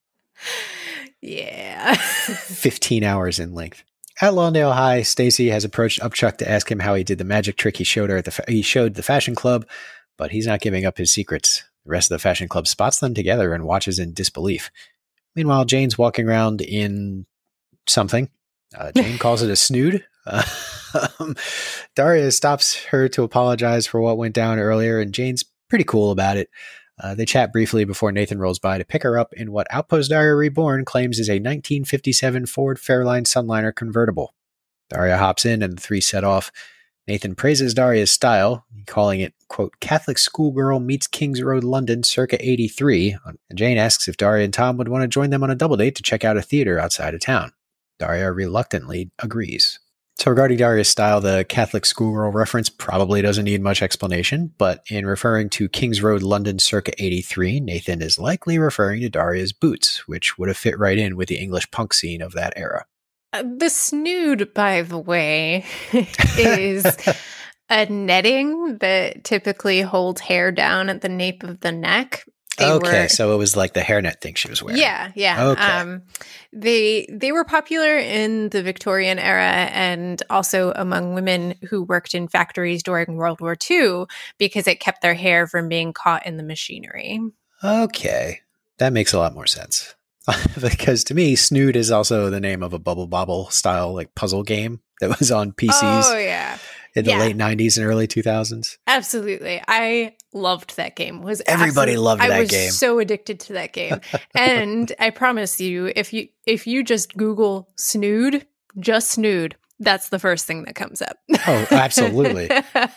Yeah. 15 hours in length. At Lawndale High, Stacy has approached Upchuck to ask him how he did the magic trick he showed her he showed the fashion club, but he's not giving up his secrets. The rest of the fashion club spots them together and watches in disbelief. Meanwhile, Jane's walking around in something. Jane calls it a snood. Daria stops her to apologize for what went down earlier, and Jane's pretty cool about it. They chat briefly before Nathan rolls by to pick her up in what Outpost Daria Reborn claims is a 1957 Ford Fairlane Sunliner convertible. Daria hops in and the three set off. Nathan praises Daria's style, calling it, quote, Catholic schoolgirl meets Kings Road, London, circa 83. And Jane asks if Daria and Tom would want to join them on a double date to check out a theater outside of town. Daria reluctantly agrees. So regarding Daria's style, the Catholic schoolgirl reference probably doesn't need much explanation, but in referring to Kings Road, London, circa 83, Nathan is likely referring to Daria's boots, which would have fit right in with the English punk scene of that era. The snood, by the way, is a netting that typically holds hair down at the nape of the neck. So it was like the hairnet thing she was wearing. Yeah. Okay. They were popular in the Victorian era and also among women who worked in factories during World War II because it kept their hair from being caught in the machinery. Okay. That makes a lot more sense. Because to me, Snood is also the name of a Bubble Bobble style like puzzle game that was on PCs. Oh, yeah. in the late 90s and early 2000s. Absolutely. I loved that game. Everybody loved that game. I was so addicted to that game. And I promise you, if you just Google Snood, just Snood, that's the first thing that comes up. Oh, absolutely.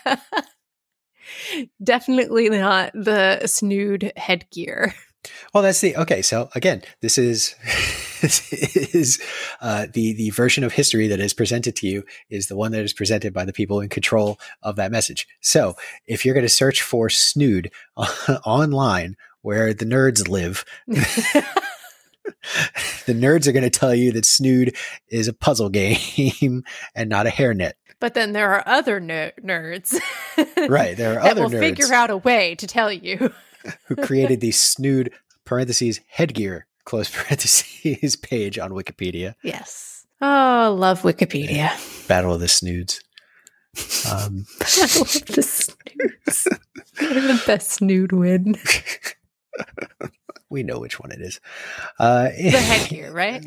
Definitely not the Snood headgear. Well, okay. So again, this is the version of history that is presented to you is the one that is presented by the people in control of that message. So if you're going to search for Snood online where the nerds live, the nerds are going to tell you that Snood is a puzzle game and not a hairnet. But then there are other nerds. Right. There are that other will nerds. Figure out a way to tell you. Who created the Snood parentheses headgear close parentheses page on Wikipedia. Yes. Oh, love Wikipedia. Battle of the Snoods. Battle of the Snoods. The best Snood win. We know which one it is. The headgear, right?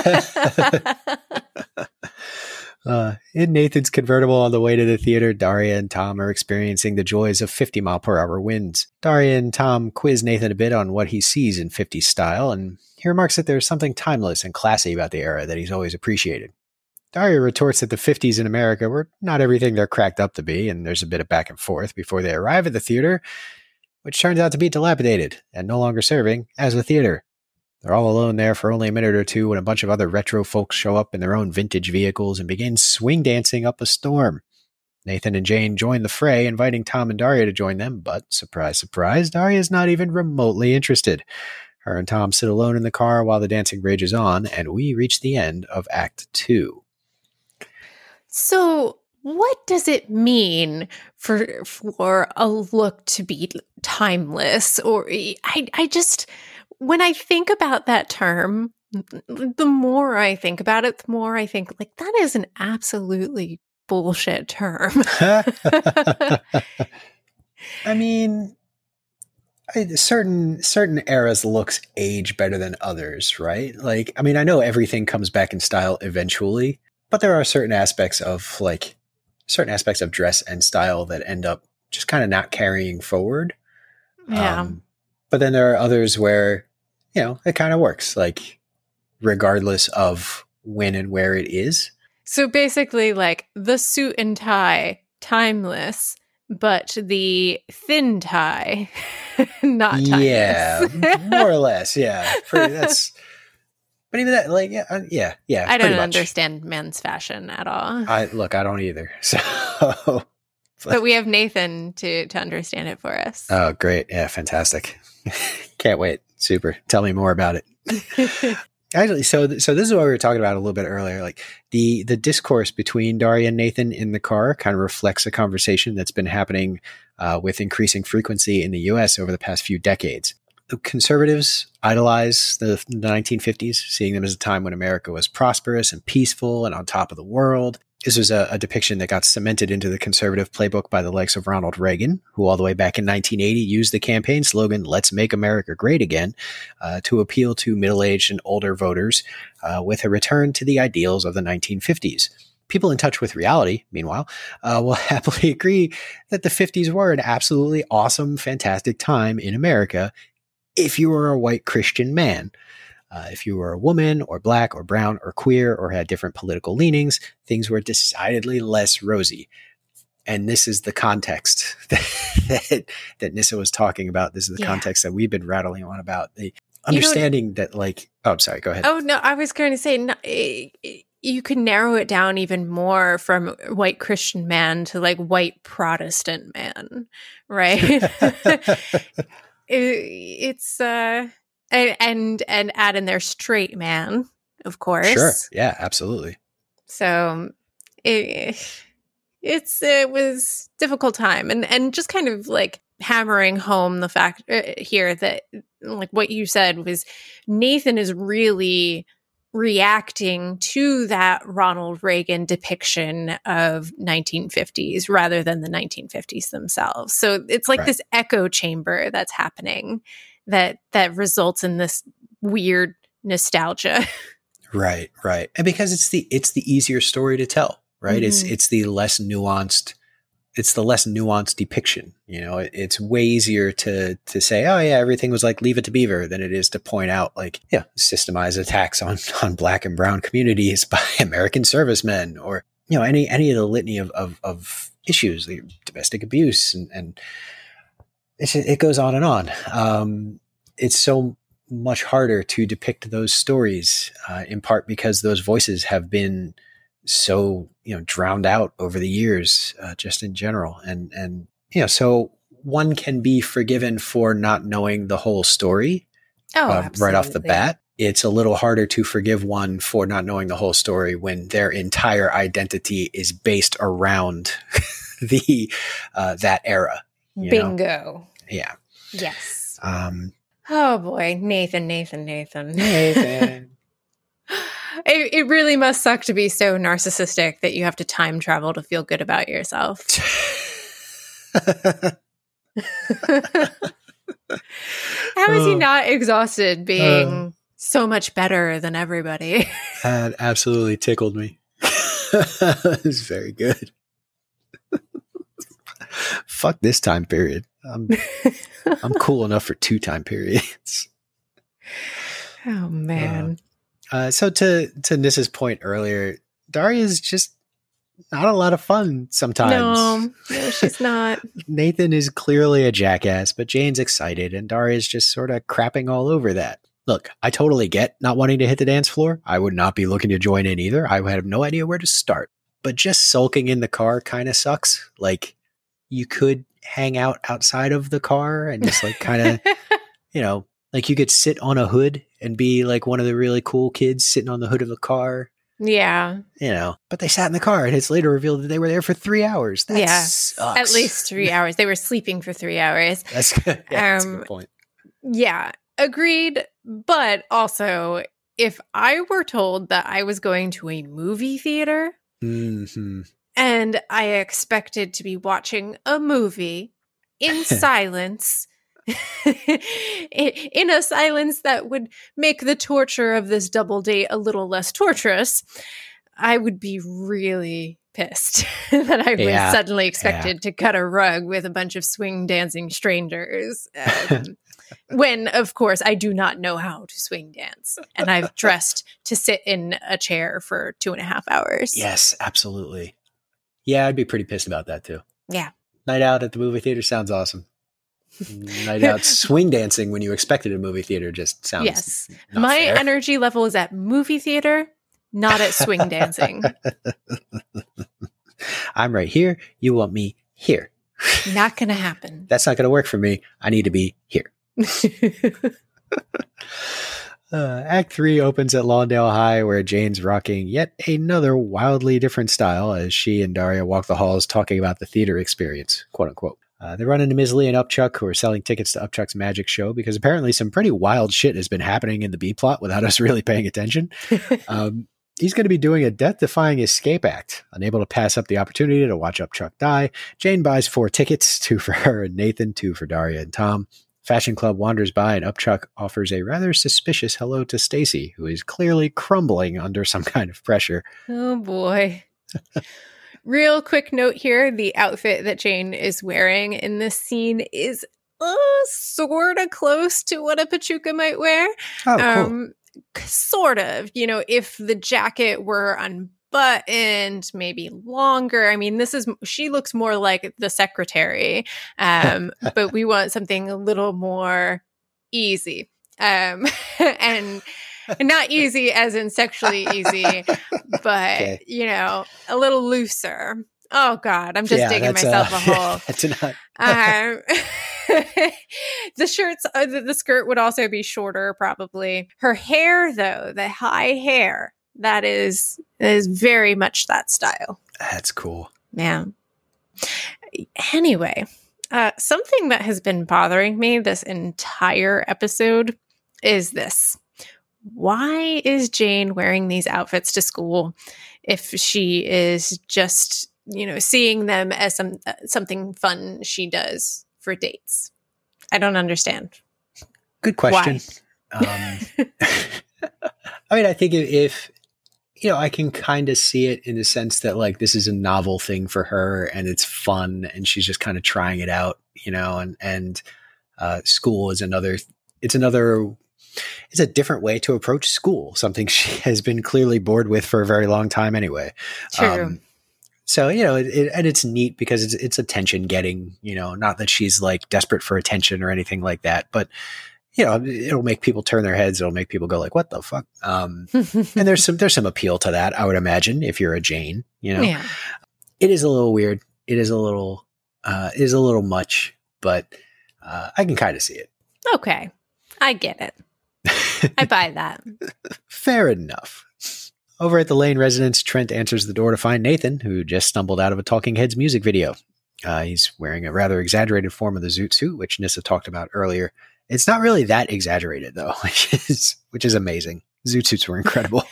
In Nathan's convertible on the way to the theater, Daria and Tom are experiencing the joys of 50-mile-per-hour winds. Daria and Tom quiz Nathan a bit on what he sees in 50s style, and he remarks that there's something timeless and classy about the era that he's always appreciated. Daria retorts that the 50s in America were not everything they're cracked up to be, and there's a bit of back and forth before they arrive at the theater, which turns out to be dilapidated and no longer serving as a theater. They're all alone there for only a minute or two when a bunch of other retro folks show up in their own vintage vehicles and begin swing dancing up a storm. Nathan and Jane join the fray, inviting Tom and Daria to join them, but surprise, surprise, Daria's not even remotely interested. Her and Tom sit alone in the car while the dancing rages on, and we reach the end of Act 2. So what does it mean for a look to be timeless? Or I just... When I think about that term, the more I think about it, the more I think, like, that is an absolutely bullshit term. I mean, certain eras looks age better than others, right? Like, I mean, I know everything comes back in style eventually, but there are certain aspects of dress and style that end up just kind of not carrying forward. Yeah. But then there are others where, it kind of works, like, regardless of when and where it is. So basically, like, the suit and tie, timeless, but the thin tie, not timeless. Yeah, more or less, yeah. But even that, like, yeah. I don't understand men's fashion at all. I don't either, so... But we have Nathan to understand it for us. Oh, great. Yeah, fantastic. Can't wait. Super. Tell me more about it. Actually, so this is what we were talking about a little bit earlier. Like the discourse between Daria and Nathan in the car kind of reflects a conversation that's been happening with increasing frequency in the U.S. over the past few decades. The conservatives idolize the 1950s, seeing them as a time when America was prosperous and peaceful and on top of the world. This was a depiction that got cemented into the conservative playbook by the likes of Ronald Reagan, who all the way back in 1980 used the campaign slogan, "Let's make America great again," to appeal to middle-aged and older voters with a return to the ideals of the 1950s. People in touch with reality, meanwhile, will happily agree that the 50s were an absolutely awesome, fantastic time in America if you were a white Christian man. If you were a woman or black or brown or queer or had different political leanings, things were decidedly less rosy. And this is the context that Nissa was talking about. This is the context that we've been rattling on about. The understanding that, like, oh, I'm sorry, go ahead. Oh, no, I was going to say, you could narrow it down even more from white Christian man to like white Protestant man, right? It's and add in there straight man, of course. Sure. Yeah, absolutely. So it was difficult time and just kind of like hammering home the fact here that like what you said was Nathan is really reacting to that Ronald Reagan depiction of 1950s rather than the 1950s themselves. So it's like this echo chamber that's happening that results in this weird nostalgia. Right. And because it's the easier story to tell, right? Mm-hmm. It's the less nuanced it's the less nuanced depiction. You know, it's way easier to say, oh yeah, everything was like Leave It to Beaver than it is to point out like, yeah, systemized attacks on black and brown communities by American servicemen, or, you know, any of the litany of issues, like domestic abuse, and it goes on and on. It's so much harder to depict those stories, in part because those voices have been so, you know, drowned out over the years, just in general. And, you know, so one can be forgiven for not knowing the whole story right off the bat. It's a little harder to forgive one for not knowing the whole story when their entire identity is based around that era. Bingo. Know? Yeah. Yes. Oh boy, Nathan. It really must suck to be so narcissistic that you have to time travel to feel good about yourself. How is he not exhausted being so much better than everybody? That absolutely tickled me. It was very good. Fuck this time period. I'm cool enough for 2 time periods. Oh man. So to Nissa's point earlier, Daria's just not a lot of fun sometimes. No, she's not. Nathan is clearly a jackass, but Jane's excited, and Daria's just sort of crapping all over that. Look, I totally get not wanting to hit the dance floor. I would not be looking to join in either. I have no idea where to start. But just sulking in the car kind of sucks. Like, you could hang out outside of the car and just like kind of, you know, like you could sit on a hood and be like one of the really cool kids sitting on the hood of the car. Yeah. You know, but they sat in the car and it's later revealed that they were there for 3 hours. That sucks. At least 3 hours. They were sleeping for 3 hours. That's good. Yeah, that's a good point. Yeah, agreed. But also, if I were told that I was going to a movie theater and I expected to be watching a movie in silence, in a silence that would make the torture of this double date a little less torturous, I would be really pissed that I was suddenly expected to cut a rug with a bunch of swing dancing strangers. When, of course, I do not know how to swing dance. And I've dressed to sit in a chair for 2.5 hours. Yes, absolutely. Yeah, I'd be pretty pissed about that too. Yeah. Night out at the movie theater sounds awesome. Night out swing dancing when you expected a movie theater just sounds not My fair. energy level is at movie theater, not at swing dancing. I'm right here. You want me here. Not going to happen. That's not going to work for me. I need to be here. Act 3 opens at Lawndale High, where Jane's rocking yet another wildly different style as she and Daria walk the halls talking about the theater experience, quote unquote. They run into Ms. Lee and Upchuck, who are selling tickets to Upchuck's magic show because apparently some pretty wild shit has been happening in the B plot without us really paying attention. He's going to be doing a death-defying escape act. Unable to pass up the opportunity to watch Upchuck die, Jane buys 4 tickets, 2 for her and Nathan, 2 for Daria and Tom. Fashion Club wanders by and Upchuck offers a rather suspicious hello to Stacy, who is clearly crumbling under some kind of pressure. Oh boy. Real quick note here, the outfit that Jane is wearing in this scene is sort of close to what a Pachuca might wear. Oh, cool. Sort of. You know, if the jacket were unbuttoned, maybe longer. I mean, she looks more like the secretary, but we want something a little more easy. And not easy as in sexually easy, but, okay. You know, a little looser. Oh, God, I'm just digging myself a hole. That's not. The shirts, the skirt would also be shorter, probably. Her hair, though, the high hair, that is very much that style. That's cool. Yeah. Anyway, something that has been bothering me this entire episode is this. Why is Jane wearing these outfits to school if she is just, you know, seeing them as something fun she does for dates? I don't understand. Good question. I mean, I think if I can kind of see it in the sense that like this is a novel thing for her and it's fun and she's just kind of trying it out, and school is it's a different way to approach school, something she has been clearly bored with for a very long time anyway. True. So, and it's neat because it's attention getting, not that she's like desperate for attention or anything like that, but it'll make people turn their heads. It'll make people go like, what the fuck? And there's some appeal to that, I would imagine, if you're a Jane, Yeah. It is a little weird. It is a little much, but I can kind of see it. Okay. I get it. I buy that. Fair enough. Over at the Lane residence, Trent answers the door to find Nathan, who just stumbled out of a Talking Heads music video. He's wearing a rather exaggerated form of the zoot suit, which Nyssa talked about earlier. It's not really that exaggerated, though, which is amazing. Zoot suits were incredible.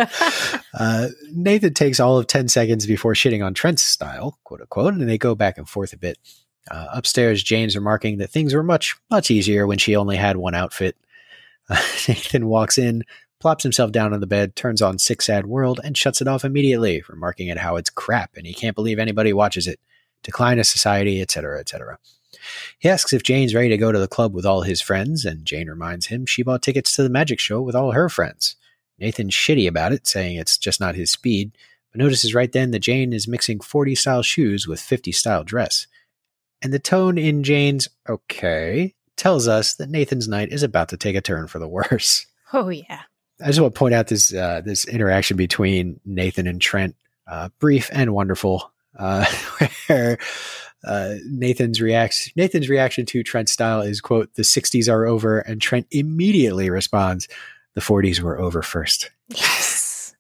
Nathan takes all of 10 seconds before shitting on Trent's style, quote unquote, and they go back and forth a bit. Upstairs, Jane's remarking that things were much, much easier when she only had one outfit. Nathan walks in, plops himself down on the bed, turns on Sick Sad World, and shuts it off immediately, remarking at how it's crap and he can't believe anybody watches it. Decline of society, etc., etc. He asks if Jane's ready to go to the club with all his friends, and Jane reminds him she bought tickets to the magic show with all her friends. Nathan's shitty about it, saying it's just not his speed, but notices right then that Jane is mixing 40s-style shoes with 50s-style dress. And the tone in Jane's okay tells us that Nathan's night is about to take a turn for the worse. Oh, yeah. I just want to point out this interaction between Nathan and Trent, brief and wonderful, where Nathan's reaction to Trent's style is, quote, "The 60s are over," and Trent immediately responds, "The 40s were over first." Yes.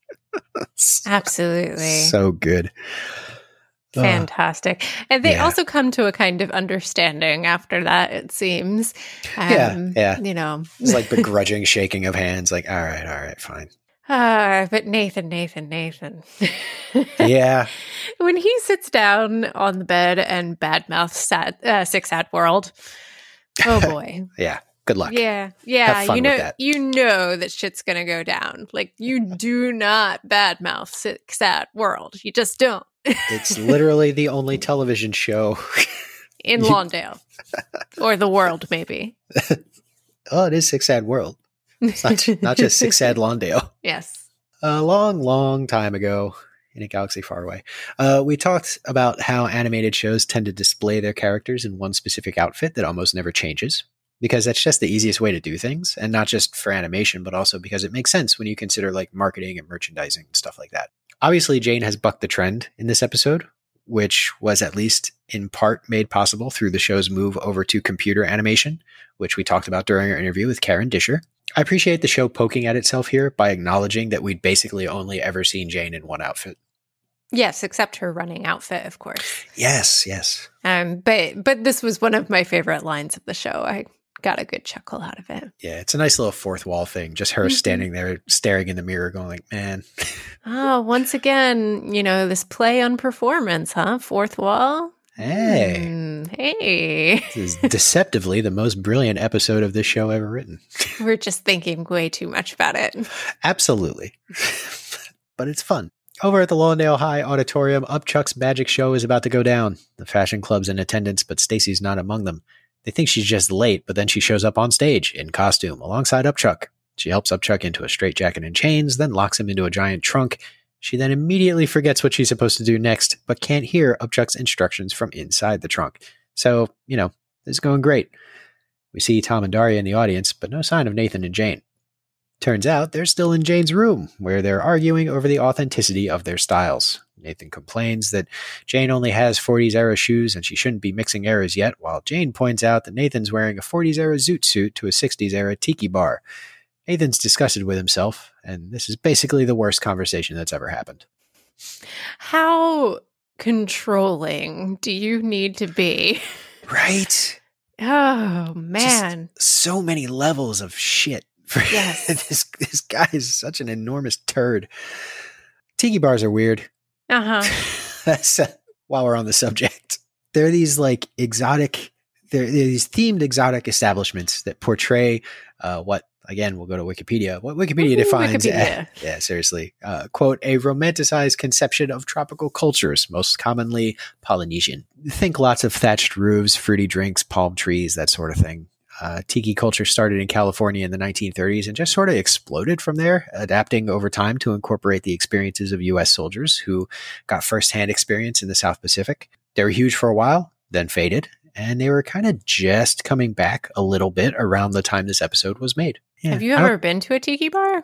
Absolutely. So good. Fantastic. And they also come to a kind of understanding after that, it seems. Yeah. It's like begrudging shaking of hands, like, all right, fine. But Nathan. Yeah. When he sits down on the bed and badmouths Sick Sad World, oh boy. Yeah. Good luck. Yeah. Have fun with that. You know that shit's gonna go down. Like, you do not badmouth Sick Sad World. You just don't. It's literally the only television show in Lawndale. Or the world, maybe. Oh, it is Sick Sad World. It's not just Sick Sad Lawndale. Yes. A long, long time ago in a galaxy far away, we talked about how animated shows tend to display their characters in one specific outfit that almost never changes, because that's just the easiest way to do things, and not just for animation, but also because it makes sense when you consider like marketing and merchandising and stuff like that. Obviously, Jane has bucked the trend in this episode, which was at least in part made possible through the show's move over to computer animation, which we talked about during our interview with Karen Disher. I appreciate the show poking at itself here by acknowledging that we'd basically only ever seen Jane in one outfit. Yes, except her running outfit, of course. Yes. But this was one of my favorite lines of the show. I got a good chuckle out of it. Yeah, it's a nice little fourth wall thing. Just her standing there staring in the mirror going like, man. Oh, once again, this play on performance, huh? Fourth wall? Hey. Hey. This is deceptively the most brilliant episode of this show ever written. We're just thinking way too much about it. Absolutely. But it's fun. Over at the Lawndale High Auditorium, Upchuck's magic show is about to go down. The fashion club's in attendance, but Stacy's not among them. They think she's just late, but then she shows up on stage in costume alongside Upchuck. She helps Upchuck into a straitjacket and chains, then locks him into a giant trunk. She then immediately forgets what she's supposed to do next, but can't hear Upchuck's instructions from inside the trunk. So, it's going great. We see Tom and Daria in the audience, but no sign of Nathan and Jane. Turns out they're still in Jane's room, where they're arguing over the authenticity of their styles. Nathan complains that Jane only has 40s era shoes and she shouldn't be mixing eras yet, while Jane points out that Nathan's wearing a 40s era zoot suit to a 60s era tiki bar. Nathan's disgusted with himself, and this is basically the worst conversation that's ever happened. How controlling do you need to be? Right? Oh, man. Just so many levels of shit. Yes. This guy is such an enormous turd. Tiki bars are weird. Uh-huh. While we're on the subject, there are these these themed exotic establishments that portray what Again, we'll go to Wikipedia. What Wikipedia defines, Wikipedia. Seriously, quote, a romanticized conception of tropical cultures, most commonly Polynesian. Think lots of thatched roofs, fruity drinks, palm trees, that sort of thing. Tiki culture started in California in the 1930s and just sort of exploded from there, adapting over time to incorporate the experiences of U.S. soldiers who got firsthand experience in the South Pacific. They were huge for a while, then faded, and they were kind of just coming back a little bit around the time this episode was made. Yeah. Have you ever been to a tiki bar?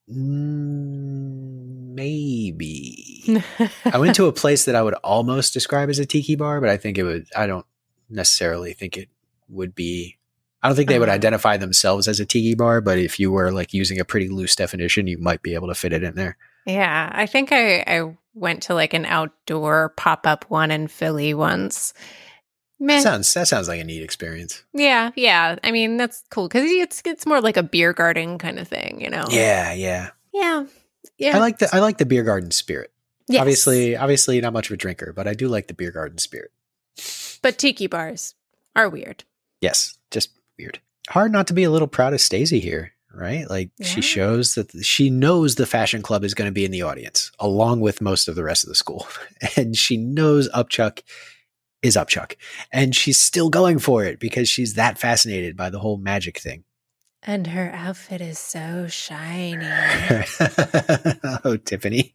Maybe. I went to a place that I would almost describe as a tiki bar, but I don't necessarily think it would be. I don't think they would identify themselves as a tiki bar, but if you were like using a pretty loose definition, you might be able to fit it in there. Yeah, I think I went to like an outdoor pop-up one in Philly once. That sounds like a neat experience. Yeah. I mean, that's cool because it's more like a beer garden kind of thing, you know. Yeah. I like the beer garden spirit. Yes. Obviously not much of a drinker, but I do like the beer garden spirit. But tiki bars are weird. Yes, just weird. Hard not to be a little proud of Stacey here, right? Like she shows that she knows the fashion club is going to be in the audience along with most of the rest of the school. And she knows Upchuck is Upchuck. And she's still going for it because she's that fascinated by the whole magic thing. And her outfit is so shiny. Oh, Tiffany.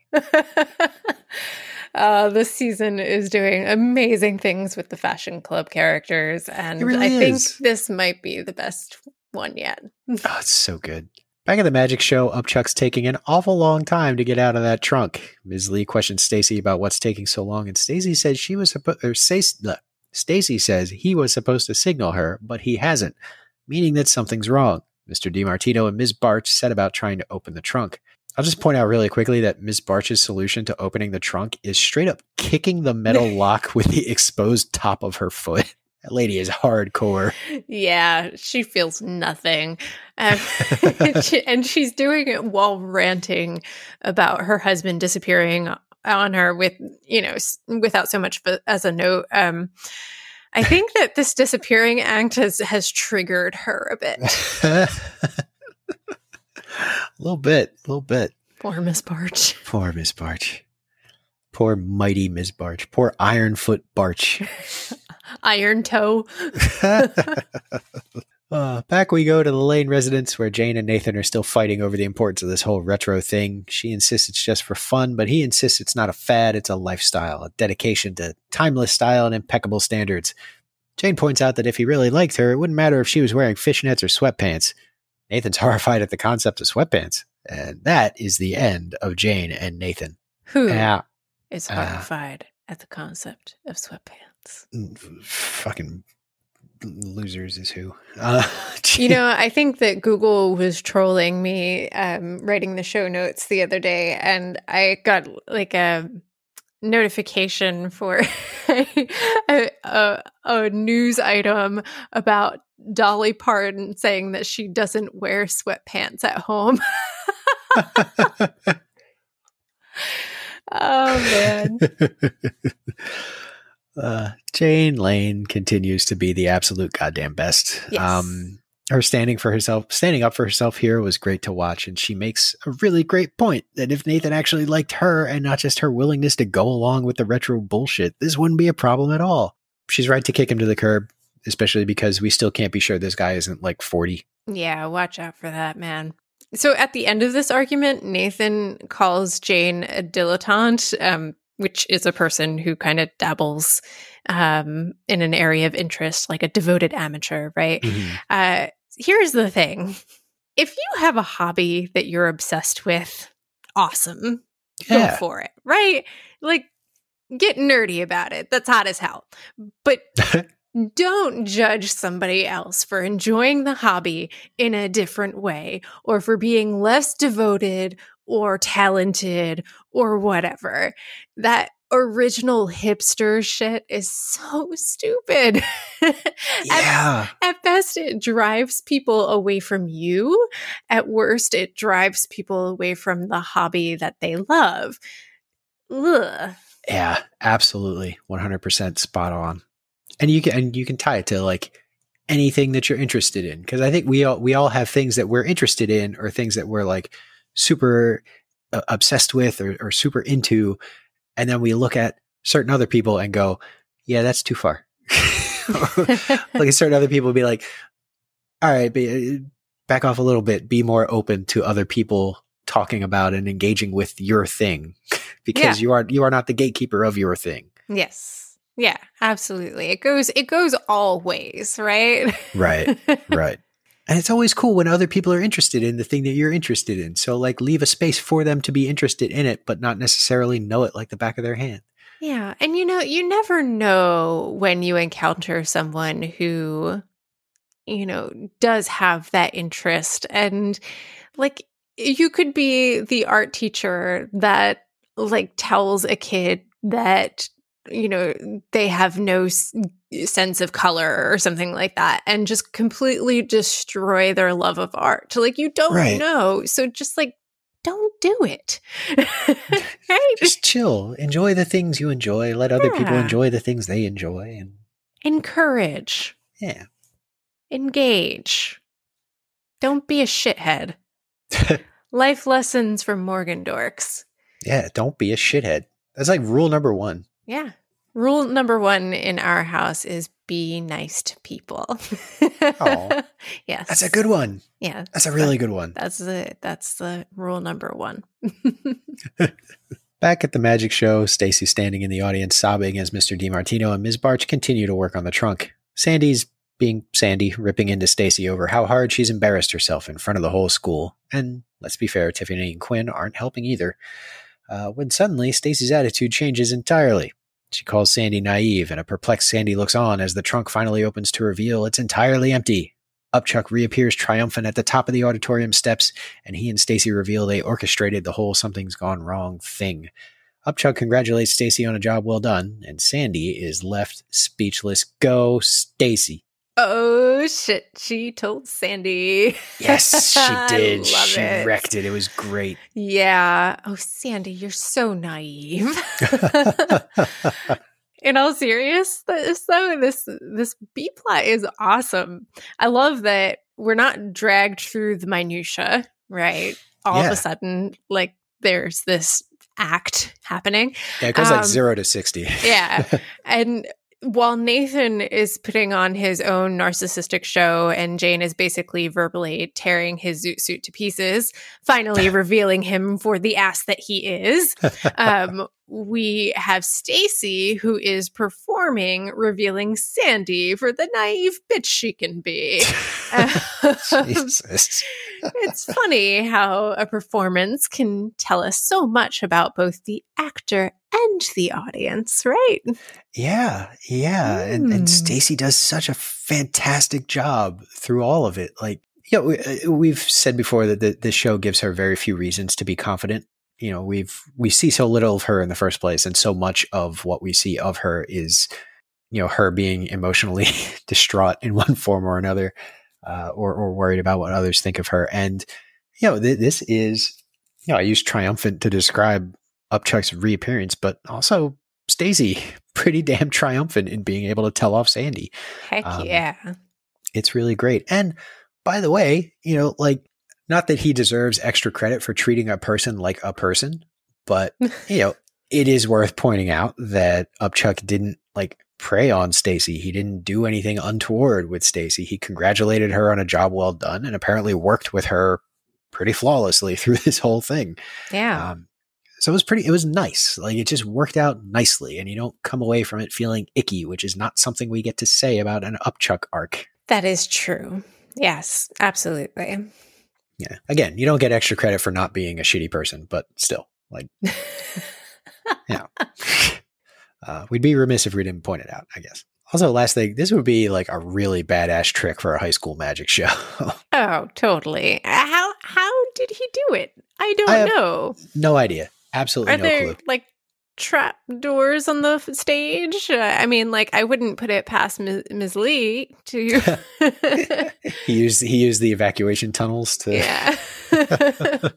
This season is doing amazing things with the fashion club characters. And really I think is. this might be the best one yet. Oh, it's so good. Back at the magic show, Upchuck's taking an awful long time to get out of that trunk. Ms. Lee questions Stacey about what's taking so long, and Stacey says Stacey says he was supposed to signal her, but he hasn't, meaning that something's wrong. Mr. DiMartino and Ms. Barch set about trying to open the trunk. I'll just point out really quickly that Ms. Barch's solution to opening the trunk is straight up kicking the metal lock with the exposed top of her foot. That lady is hardcore. Yeah, she feels nothing. And she's doing it while ranting about her husband disappearing on her with, without so much as a note. I think that this disappearing act has triggered her a bit. A little bit. Poor Miss Barch. Poor Miss Barch. Poor mighty Miss Barch. Poor Ironfoot Barch. Iron Toe. Back we go to the Lane residence where Jane and Nathan are still fighting over the importance of this whole retro thing. She insists it's just for fun, but he insists it's not a fad, it's a lifestyle, a dedication to timeless style and impeccable standards. Jane points out that if he really liked her, it wouldn't matter if she was wearing fishnets or sweatpants. Nathan's horrified at the concept of sweatpants. And that is the end of Jane and Nathan. Who is horrified at the concept of sweatpants? Fucking losers is who. I think that Google was trolling me writing the show notes the other day, and I got like a notification for a news item about Dolly Parton saying that she doesn't wear sweatpants at home. Oh, man. Jane Lane continues to be the absolute goddamn best. Yes. Her standing up for herself here was great to watch, and she makes a really great point that if Nathan actually liked her and not just her willingness to go along with the retro bullshit, this wouldn't be a problem at all. She's right to kick him to the curb, especially because we still can't be sure this guy isn't like 40. Yeah, watch out for that, man. So at the end of this argument, Nathan calls Jane a dilettante, which is a person who kind of dabbles in an area of interest, like a devoted amateur, right? Mm-hmm. Here's the thing. If you have a hobby that you're obsessed with, awesome. Yeah. Go for it, right? Like, get nerdy about it. That's hot as hell. But don't judge somebody else for enjoying the hobby in a different way or for being less devoted or talented or whatever. That original hipster shit is so stupid. Yeah. At best, it drives people away from you. At worst, it drives people away from the hobby that they love. Ugh. Yeah, absolutely. 100% spot on. And you can tie it to like anything that you're interested in. Because I think we all have things that we're interested in, or things that we're like super obsessed with, or super into, and then we look at certain other people and go, yeah, that's too far. Like certain other people would be like, all right, back off a little bit, be more open to other people talking about and engaging with your thing, because you are not the gatekeeper of your thing. Yes. Yeah, absolutely. It goes all ways, right? Right. And it's always cool when other people are interested in the thing that you're interested in. So like leave a space for them to be interested in it, but not necessarily know it like the back of their hand. Yeah. And you never know when you encounter someone who, does have that interest. And like you could be the art teacher that like tells a kid that they have no sense of color or something like that, and just completely destroy their love of art. Like, you don't know. So just like, don't do it. Right? Just chill. Enjoy the things you enjoy. Let other people enjoy the things they enjoy. And encourage. Yeah. Engage. Don't be a shithead. Life lessons from Morgan Dorks. Yeah, don't be a shithead. That's like rule number 1. Yeah. Rule number 1 in our house is be nice to people. Oh, yes. That's a good one. Yeah. That's a really good one. That's the rule number 1. Back at the magic show, Stacy's standing in the audience sobbing as Mr. DiMartino and Ms. Barch continue to work on the trunk. Sandy's being Sandy, ripping into Stacy over how hard she's embarrassed herself in front of the whole school. And let's be fair, Tiffany and Quinn aren't helping either. When suddenly Stacy's attitude changes entirely. She calls Sandy naive, and a perplexed Sandy looks on as the trunk finally opens to reveal it's entirely empty. Upchuck reappears triumphant at the top of the auditorium steps, and he and Stacy reveal they orchestrated the whole something's gone wrong thing. Upchuck congratulates Stacy on a job well done, and Sandy is left speechless. Go, Stacy. Oh, shit. She told Sandy. Yes, she did. She wrecked it. It was great. Yeah. Oh, Sandy, you're so naive. In all seriousness, though, this B plot is awesome. I love that we're not dragged through the minutia, right? All of a sudden, like, there's this act happening. Yeah, it goes like 0 to 60. Yeah. And while Nathan is putting on his own narcissistic show and Jane is basically verbally tearing his zoot suit to pieces, finally revealing him for the ass that he is, we have Stacy, who is performing, revealing Sandy for the naive bitch she can be. Jesus. It's funny how a performance can tell us so much about both the actor and the audience, right? Yeah. And Stacy does such a fantastic job through all of it. Like, we've said before that this show gives her very few reasons to be confident. We see so little of her in the first place, and so much of what we see of her is, her being emotionally distraught in one form or another, or worried about what others think of her. And, this is, I use triumphant to describe Upchuck's reappearance, but also Stacy pretty damn triumphant in being able to tell off Sandy. Heck yeah. It's really great. And by the way, not that he deserves extra credit for treating a person like a person, but it is worth pointing out that Upchuck didn't prey on Stacy. He didn't do anything untoward with Stacy. He congratulated her on a job well done and apparently worked with her pretty flawlessly through this whole thing. Yeah. So it was nice. Like, it just worked out nicely, and you don't come away from it feeling icky, which is not something we get to say about an Upchuck arc. That is true. Yes, absolutely. Yeah. Again, you don't get extra credit for not being a shitty person, but still, we'd be remiss if we didn't point it out, I guess. Also, last thing, this would be like a really badass trick for a high school magic show. Oh, totally. How did he do it? I don't know. No idea. Absolutely no clue. Like trap doors on the stage? I mean, I wouldn't put it past Ms. Lee to. He used the evacuation tunnels to. Yeah. But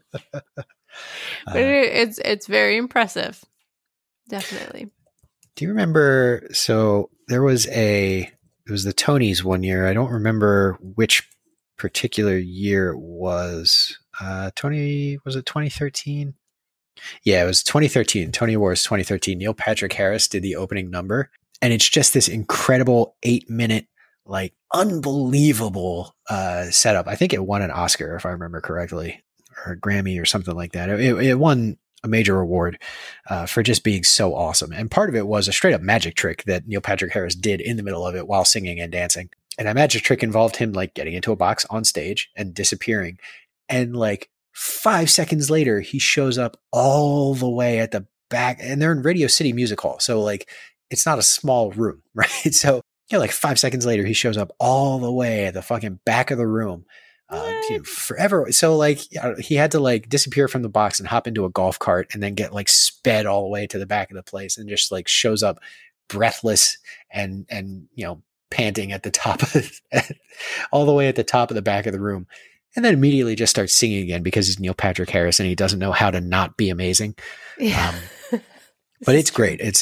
it's very impressive. Definitely. Do you remember? So there was a it was the Tonys one year. I don't remember which particular year it was. Tony, was it 2013? Yeah, it was 2013. Tony Awards 2013. Neil Patrick Harris did the opening number. And it's just this incredible 8-minute, like unbelievable setup. I think it won an Oscar, if I remember correctly, or a Grammy or something like that. It won a major award for just being so awesome. And part of it was a straight up magic trick that Neil Patrick Harris did in the middle of it while singing and dancing. And that magic trick involved him like getting into a box on stage and disappearing. And like 5 seconds later, he shows up all the way at the back, and they're in Radio City Music Hall. So like, it's not a small room, right? So, like 5 seconds later, he shows up all the way at the fucking back of the room, forever. So like, he had to like disappear from the box and hop into a golf cart and then get like sped all the way to the back of the place, and just like shows up breathless and panting at the top of all the way at the top of the back of the room. And then immediately just starts singing again because he's Neil Patrick Harris and he doesn't know how to not be amazing. Yeah. But it's great. It's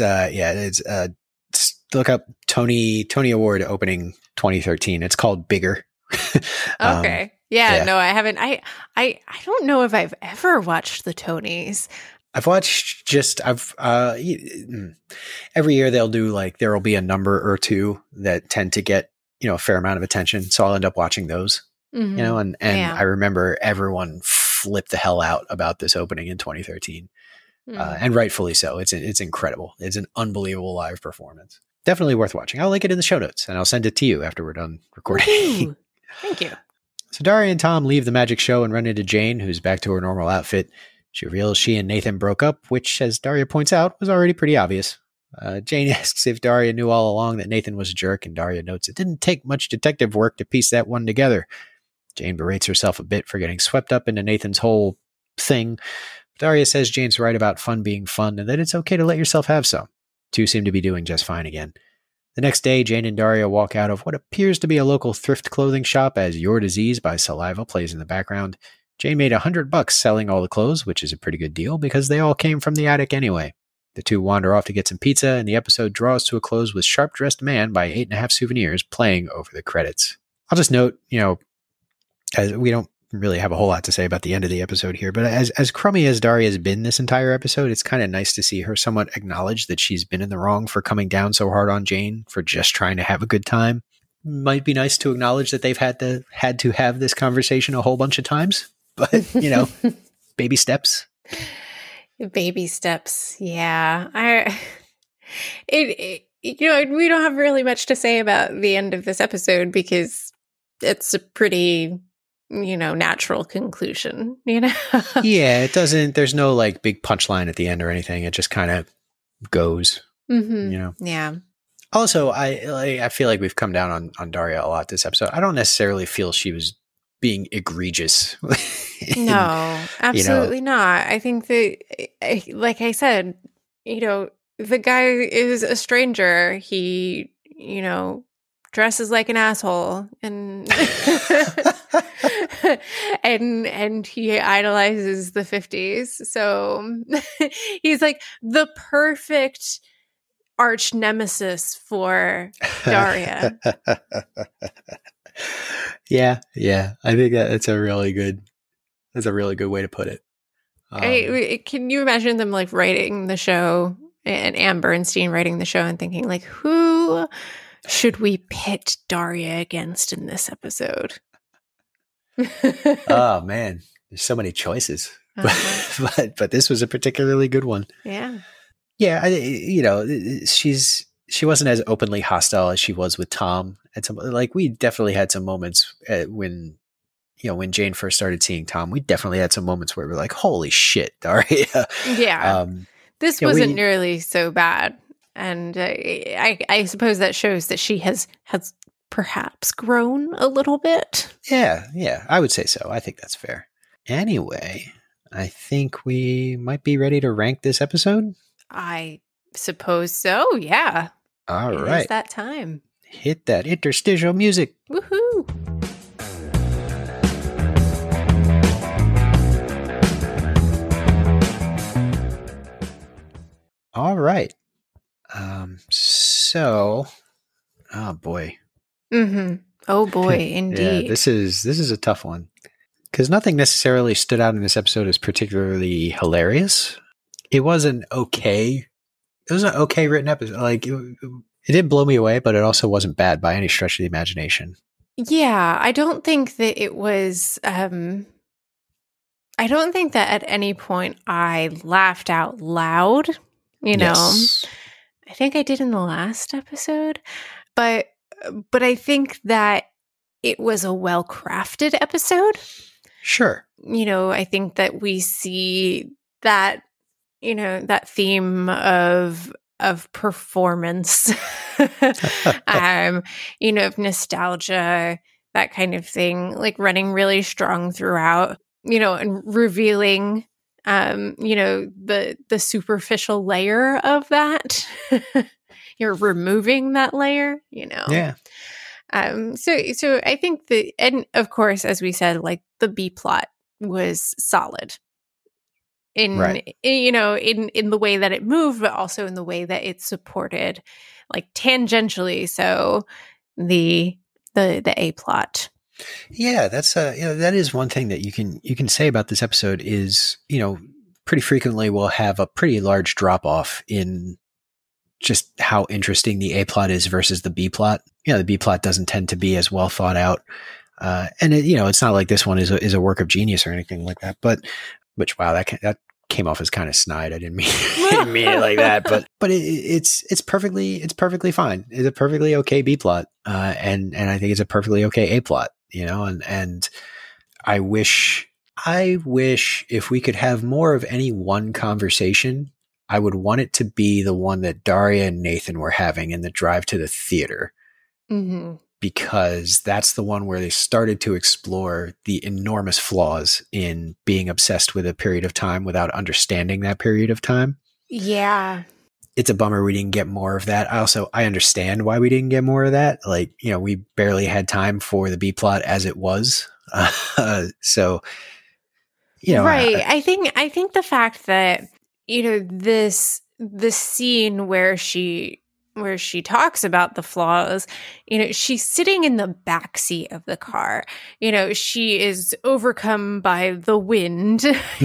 look up Tony Award opening 2013. It's called Bigger. Okay. No, I haven't. I don't know if I've ever watched the Tonys. I've watched every year they'll do like, there'll be a number or two that tend to get, a fair amount of attention. So I'll end up watching those, and I remember everyone flipped the hell out about this opening in 2013. And rightfully so. It's incredible. It's an unbelievable live performance. Definitely worth watching. I'll link it in the show notes and I'll send it to you after we're done recording. Ooh, thank you. So Daria and Tom leave the magic show and run into Jane, who's back to her normal outfit. She reveals she and Nathan broke up, which, as Daria points out, was already pretty obvious. Jane asks if Daria knew all along that Nathan was a jerk, and Daria notes it didn't take much detective work to piece that one together. Jane berates herself a bit for getting swept up into Nathan's whole thing. Daria says Jane's right about fun being fun and that it's okay to let yourself have some. Two seem to be doing just fine again. The next day, Jane and Daria walk out of what appears to be a local thrift clothing shop as Your Disease by Saliva plays in the background. Jane made $100 selling all the clothes, which is a pretty good deal because they all came from the attic anyway. The two wander off to get some pizza, and the episode draws to a close with Sharp Dressed Man by 8.5 Souvenirs playing over the credits. I'll just note, as we don't really have a whole lot to say about the end of the episode here, but as crummy as Daria has been this entire episode, it's kind of nice to see her somewhat acknowledge that she's been in the wrong for coming down so hard on Jane for just trying to have a good time. Might be nice to acknowledge that they've had to have this conversation a whole bunch of times, but baby steps. Baby steps. Yeah. We don't have really much to say about the end of this episode because it's a pretty natural conclusion, Yeah, it doesn't, there's no like big punchline at the end or anything. It just kind of goes, Yeah. Also, I feel like we've come down on Daria a lot this episode. I don't necessarily feel she was being egregious. No, absolutely not. I think that, like I said, the guy is a stranger. He, dresses like an asshole and and he idolizes the 50s. So he's like the perfect arch nemesis for Daria. Yeah. I think that's a really good way to put it. Can you imagine them like writing the show and Ann Bernstein writing the show and thinking like, who should we pit Daria against in this episode? Oh man, there's so many choices, but this was a particularly good one. Yeah. She wasn't as openly hostile as she was with Tom. And we definitely had some moments when Jane first started seeing Tom. We definitely had some moments where we're like, "Holy shit, Daria!" Yeah, this wasn't nearly so bad, and I suppose that shows that she has perhaps grown a little bit. Yeah, I would say so. I think that's fair. Anyway, I think we might be ready to rank this episode. I suppose so, yeah. All right. It's that time. Hit that interstitial music. Woohoo! All right. So, oh boy. Mm-hmm. Oh boy, Yeah, indeed. this is a tough one because nothing necessarily stood out in this episode as particularly hilarious. It was an okay written episode. Like it didn't blow me away, but it also wasn't bad by any stretch of the imagination. Yeah, I don't think that it was. I don't think that at any point I laughed out loud. You know, Yes. I think I did in the last episode, but I think that it was a well-crafted episode. Sure. You know, I think that we see that, you know, that theme of performance, you know, of nostalgia, that kind of thing, like running really strong throughout, you know, and revealing you know, the superficial layer of that. You're removing that layer, you know. Yeah. So I think and of course, as we said, like the B plot was solid you know, in the way that it moved, but also in the way that it supported, like tangentially. So the A plot. Yeah, that's that is one thing that you can say about this episode is, pretty frequently we'll have a pretty large drop off in just how interesting the A plot is versus the B plot. The B plot doesn't tend to be as well thought out. And it's not like this one is a work of genius or anything like that, but which, wow, that came off as kind of snide. I didn't mean it like that, but it's perfectly fine. It's a perfectly okay B plot. And I think it's a perfectly okay A plot, and I wish if we could have more of any one conversation, I would want it to be the one that Daria and Nathan were having in the drive to the theater. Mm-hmm. Because that's the one where they started to explore the enormous flaws in being obsessed with a period of time without understanding that period of time. Yeah. It's a bummer we didn't get more of that. I understand why we didn't get more of that. Like, we barely had time for the B plot as it was. So, right. I think the fact that, this scene where she talks about the flaws, she's sitting in the backseat of the car. She is overcome by the wind,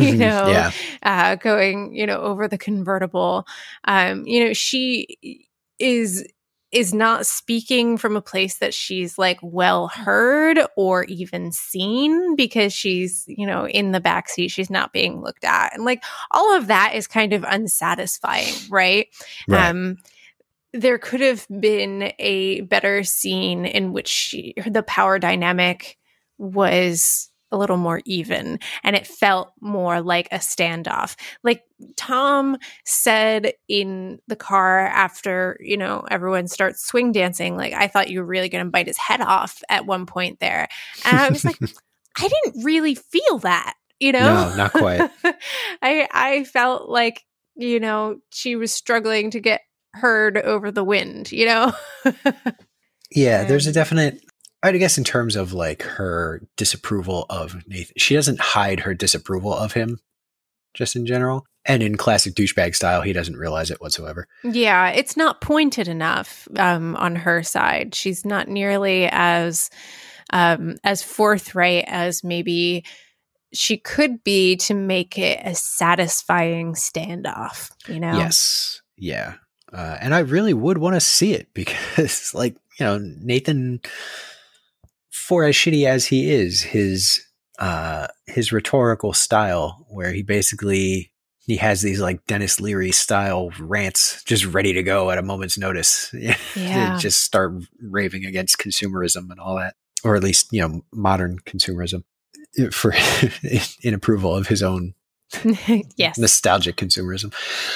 going, over the convertible. She is not speaking from a place that she's like well heard or even seen, because she's, in the backseat, she's not being looked at. And like all of that is kind of unsatisfying, right? There could have been a better scene in which the power dynamic was a little more even, and it felt more like a standoff. Like Tom said in the car after, everyone starts swing dancing, like, I thought you were really going to bite his head off at one point there. And I was like, I didn't really feel that, No, not quite. I felt like, she was struggling to get heard over the wind, Yeah, there's a definite, I guess, in terms of like her disapproval of Nathan, she doesn't hide her disapproval of him just in general. And in classic douchebag style, he doesn't realize it whatsoever. Yeah, it's not pointed enough on her side. She's not nearly as forthright as maybe she could be to make it a satisfying standoff, Yes. Yeah. And I really would want to see it because, like, Nathan, for as shitty as he is, his rhetorical style, where he has these like Dennis Leary style rants just ready to go at a moment's notice. Yeah. Just start raving against consumerism and all that, or at least, modern consumerism in approval of his own yes, nostalgic consumerism.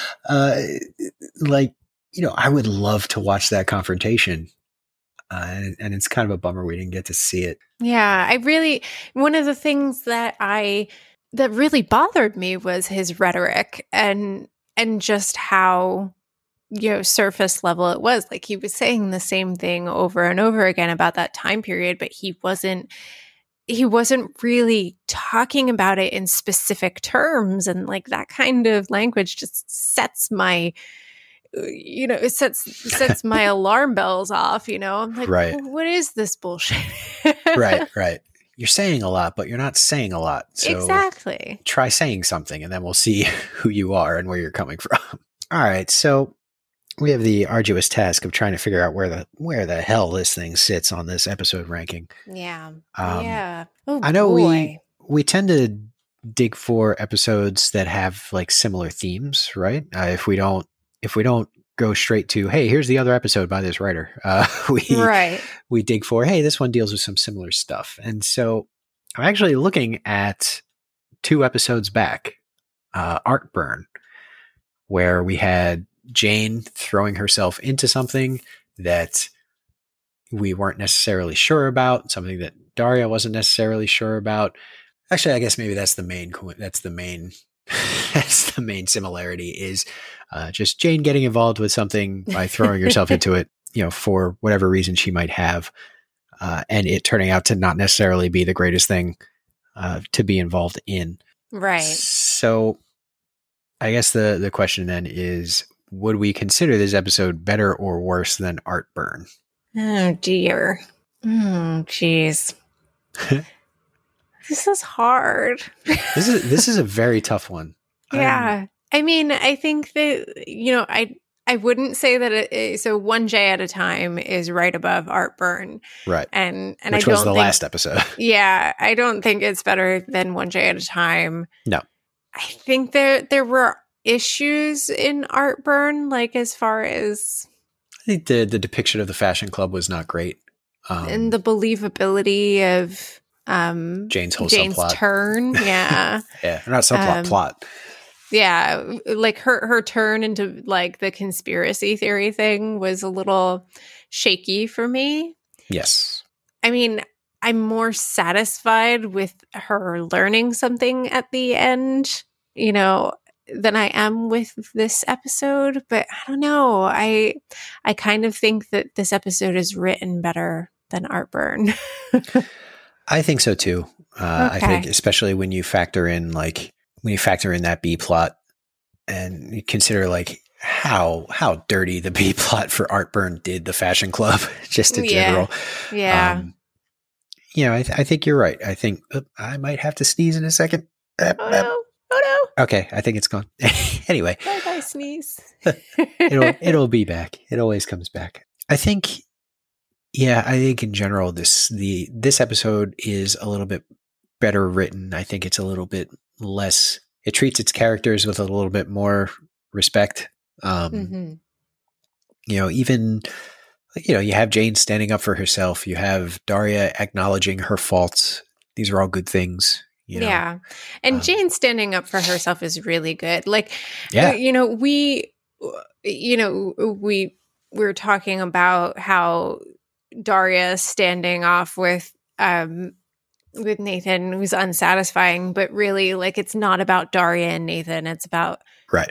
I would love to watch that confrontation. And it's kind of a bummer we didn't get to see it. Yeah, one of the things that really bothered me was his rhetoric and just how, surface level it was. Like, he was saying the same thing over and over again about that time period, but he wasn't really talking about it in specific terms. And like that kind of language just sets my it sets my alarm bells off, I'm like, Right. What is this bullshit? Right. You're saying a lot, but you're not saying a lot. So Exactly. try saying something and then we'll see who you are and where you're coming from. All right. So we have the arduous task of trying to figure out where the hell this thing sits on this episode ranking. Yeah. Yeah. Oh, I know boy. we tend to dig for episodes that have like similar themes, right? If we don't go straight to, hey, here's the other episode by this writer, we dig for, hey, this one deals with some similar stuff. And so I'm actually looking at 2 episodes back, Artburn, where we had Jane throwing herself into something that we weren't necessarily sure about, something that Daria wasn't necessarily sure about. Actually, I guess maybe that's the main similarity is just Jane getting involved with something by throwing herself into it, for whatever reason she might have, and it turning out to not necessarily be the greatest thing to be involved in. Right. So I guess the question then is, would we consider this episode better or worse than Artburn? Oh, dear. Oh, jeez. This is hard. This is a very tough one. Yeah. I mean, I think that, I wouldn't say that so 1J at a time is right above Artburn. Right. And which was the last episode. Yeah. I don't think it's better than 1J at a time. No. I think there were issues in Artburn, like as far as I think the depiction of the fashion club was not great. And the believability of Jane's whole Jane's subplot. Turn. Yeah. Yeah. Not subplot, plot. Yeah. Like her turn into like the conspiracy theory thing was a little shaky for me. Yes. I mean, I'm more satisfied with her learning something at the end, than I am with this episode. But I don't know. I kind of think that this episode is written better than Artburn. I think so too. Okay. I think especially when you factor in that B plot and you consider like how dirty the B plot for Artburn did the fashion club just in general. Yeah. I think you're right. I think I might have to sneeze in a second. Oh no. Okay. I think it's gone. Anyway. Bye, sneeze. it'll be back. It always comes back. I think in general, this episode is a little bit better written. I think it's a little bit less, it treats its characters with a little bit more respect. Even, you have Jane standing up for herself. You have Daria acknowledging her faults. These are all good things. Yeah. And Jane standing up for herself is really good. Like, yeah. We were talking about how Daria standing off with Nathan was unsatisfying, but really, like, it's not about Daria and Nathan. It's about right.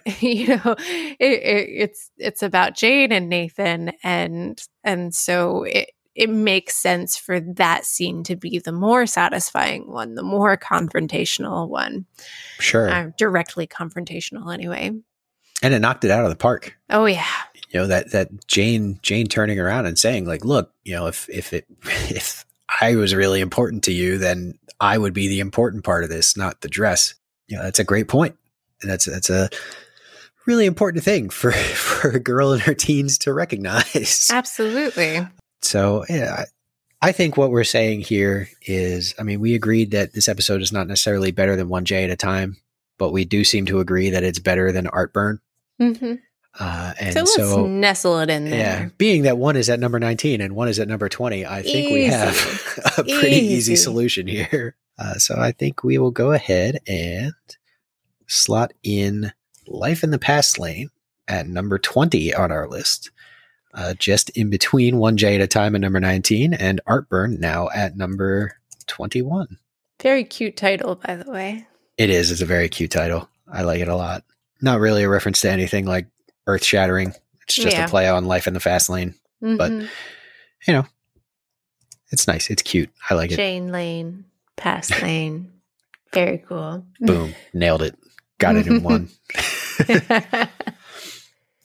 It's about Jane and Nathan, and so it makes sense for that scene to be the more satisfying one, the more confrontational one. Sure, directly confrontational, anyway. And it knocked it out of the park. Oh yeah. That Jane turning around and saying, like, look, if I was really important to you, then I would be the important part of this, not the dress. That's a great point. And that's a really important thing for a girl in her teens to recognize. Absolutely. So yeah, I think what we're saying here is, we agreed that this episode is not necessarily better than 1J at a time, but we do seem to agree that it's better than Artburn. Mm-hmm. And let's nestle it in there. Yeah, being that one is at number 19 and one is at number 20, I think we have a pretty easy solution here. So I think we will go ahead and slot in Life in the Past Lane at number 20 on our list, just in between 1J at a time at number 19 and Artburn now at number 21. Very cute title, by the way. It is. It's a very cute title. I like it a lot. Not really a reference to anything like earth-shattering. It's just a play on Life in the Fast Lane. Mm-hmm. But, it's nice. It's cute. I like it. Jane Lane, Past Lane. Very cool. Boom. Nailed it. Got it in one.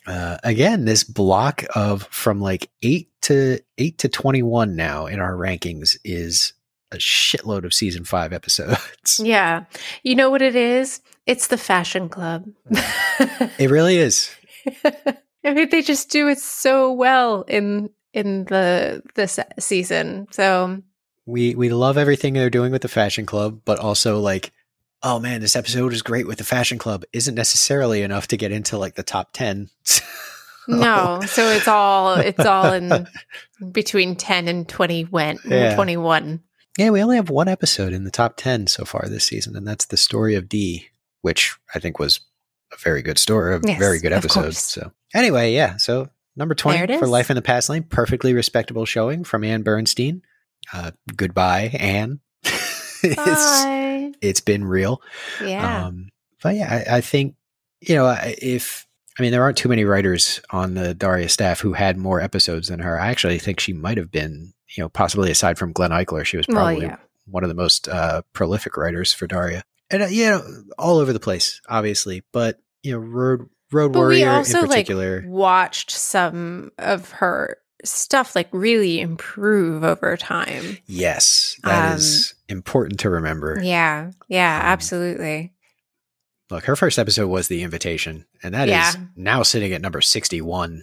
Again, this block of from like 8 to 21 now in our rankings is a shitload of season 5 episodes. Yeah. You know what it is? It's the Fashion Club. It really is. I mean, they just do it so well in this season. So we love everything they're doing with the Fashion Club, but also like, oh man, this episode is great with the Fashion Club isn't necessarily enough to get into like the top 10. No, so it's all in between 10 and 21. Yeah, we only have one episode in the top 10 so far this season, and that's the story of Dee, which I think was a very good story, a very good episode. So anyway, yeah, so number 20 for Life in the Past Lane, perfectly respectable showing from Ann Bernstein. Goodbye, Ann. Bye. It's been real. Yeah. But yeah, I think, there aren't too many writers on the Daria staff who had more episodes than her. I actually think she might have been, possibly aside from Glenn Eichler, she was probably one of the most prolific writers for Daria. And, all over the place, obviously. But, Road Warrior also, in particular. Watched some of her stuff really improve over time. Yes, that is important to remember. Yeah, absolutely. Look, her first episode was The Invitation, and that is now sitting at number 61.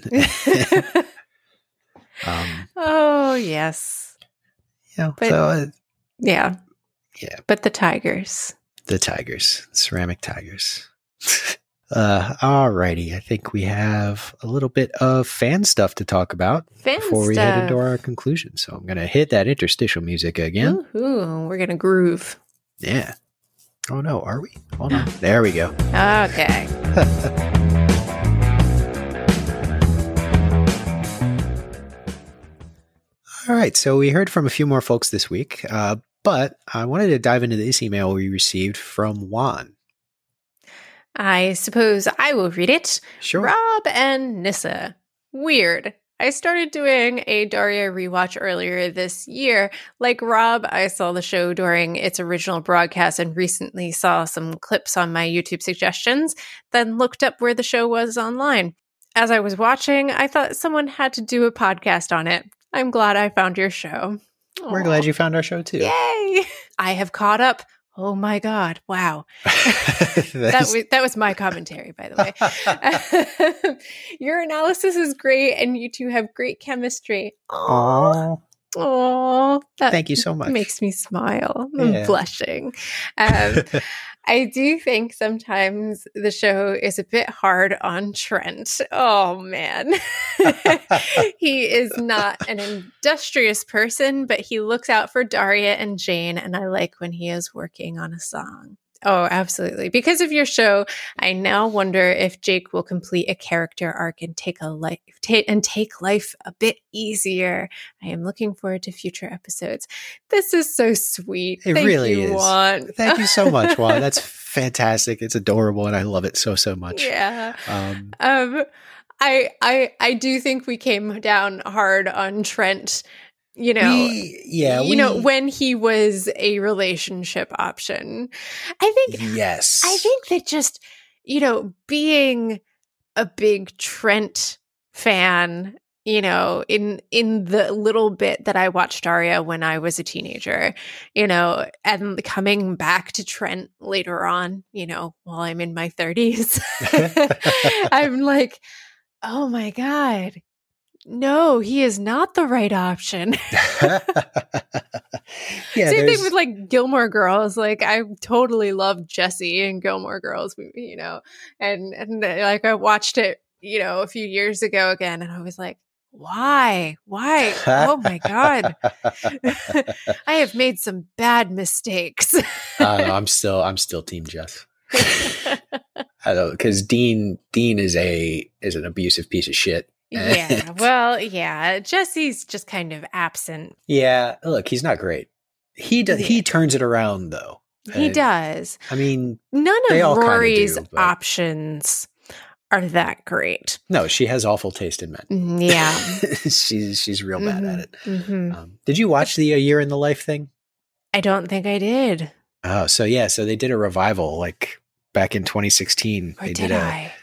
Oh, yes. But the tigers. The tigers. Ceramic tigers. Alrighty, I think we have a little bit of fan stuff to talk about before we head into our conclusion. So I'm going to hit that interstitial music again. Ooh, we're going to groove. Yeah. Oh no, are we? Hold on. There we go. Okay. All right, so we heard from a few more folks this week, but I wanted to dive into this email we received from Juan. I suppose I will read it. Sure. Rob and Nissa. Weird. I started doing a Daria rewatch earlier this year. Like Rob, I saw the show during its original broadcast and recently saw some clips on my YouTube suggestions, then looked up where the show was online. As I was watching, I thought someone had to do a podcast on it. I'm glad I found your show. We're glad you found our show too. Yay! I have caught up. Oh my God. Wow. That was my commentary, by the way. Your analysis is great and you two have great chemistry. Aww. Oh, thank you so much. Makes me smile. I'm blushing. I do think sometimes the show is a bit hard on Trent. Oh, man. He is not an industrious person, but he looks out for Daria and Jane, and I like when he is working on a song. Oh, absolutely. Because of your show, I now wonder if Jake will complete a character arc and take life a bit easier. I am looking forward to future episodes. This is so sweet. It really is. Juan. Thank you so much, Juan. That's fantastic. It's adorable, and I love it so much. Yeah. I do think we came down hard on Trent. When he was a relationship option. I think that just, being a big Trent fan, in the little bit that I watched Daria when I was a teenager, and coming back to Trent later on, while I'm in my 30s, I'm like, oh my God. No, he is not the right option. Same thing with Gilmore Girls. I totally loved Jesse in Gilmore Girls, and I watched it, a few years ago again, and I was like, why? Oh my God. I have made some bad mistakes. I'm still Team Jess. I know, because Dean is an abusive piece of shit. Yeah, well, yeah. Jesse's just kind of absent. Yeah, look, he's not great. He turns it around though. He does. I mean, none of Rory's options are that great. No, she has awful taste in men. Yeah, she's real bad at it. Mm-hmm. Did you watch the A Year in the Life thing? I don't think I did. Oh, so they did a revival back in 2016.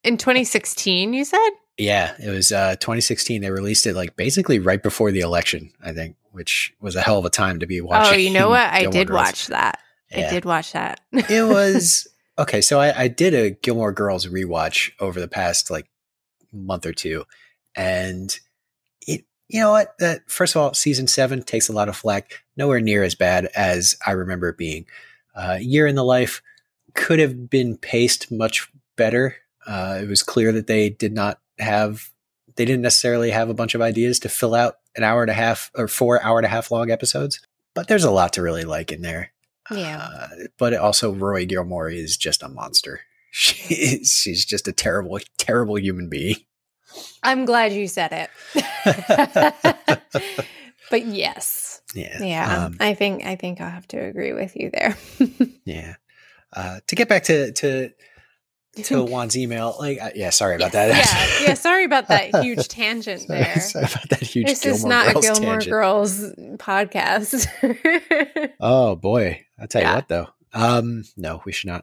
In 2016, you said? Yeah, it was 2016. They released it like basically right before the election, I think, which was a hell of a time to be watching. Oh, you know what? I Gilmore did Girls. watch that. Yeah. I did watch that. It was okay. So I did a Gilmore Girls rewatch over the past like month or two, and you know what? That first of all, season 7 takes a lot of flack. Nowhere near as bad as I remember it being. Year in the Life could have been paced much better. It was clear that they didn't necessarily have a bunch of ideas to fill out an hour and a half or 4 hour-and-a-half long episodes. But there's a lot to really like in there. Yeah. But also Roy Gilmore is just a monster. She's just a terrible, terrible human being. I'm glad you said it. But yes. Yeah. Yeah. I think I'll have to agree with you there. Yeah. To get back to Juan's email, like, sorry about that. Yeah. Sorry about that huge tangent there. Sorry about that huge. This Gilmore is not Girls a Gilmore tangent. Girls podcast. Oh boy, I'll tell you what though. No, we should not.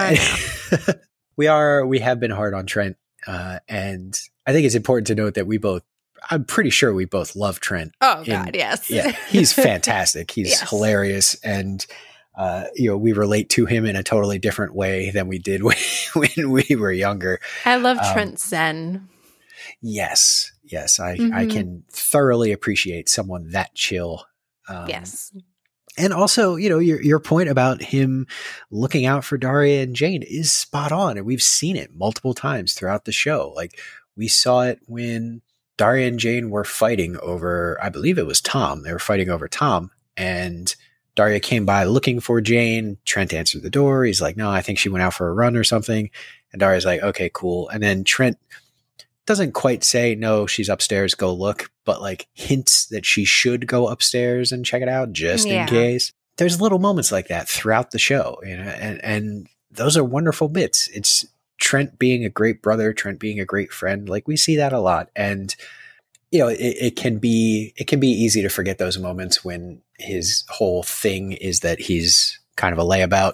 We have been hard on Trent, and I think it's important to note that I'm pretty sure we both love Trent. Oh God, yes. Yeah, he's fantastic. He's hilarious, and we relate to him in a totally different way than we did when we were younger. I love Trent Zen. Yes, I can thoroughly appreciate someone that chill. Yes. And also, your point about him looking out for Daria and Jane is spot on. And we've seen it multiple times throughout the show. Like we saw it when Daria and Jane were fighting over, I believe it was Tom. They were fighting over Tom, and Daria came by looking for Jane. Trent answered the door. He's like, no, I think she went out for a run or something. And Daria's like, okay, cool. And then Trent doesn't quite say, no, she's upstairs, go look, but like hints that she should go upstairs and check it out just in case. There's little moments like that throughout the show, and those are wonderful bits. It's Trent being a great brother, Trent being a great friend. Like we see that a lot. And, it can be easy to forget those moments when his whole thing is that he's kind of a layabout.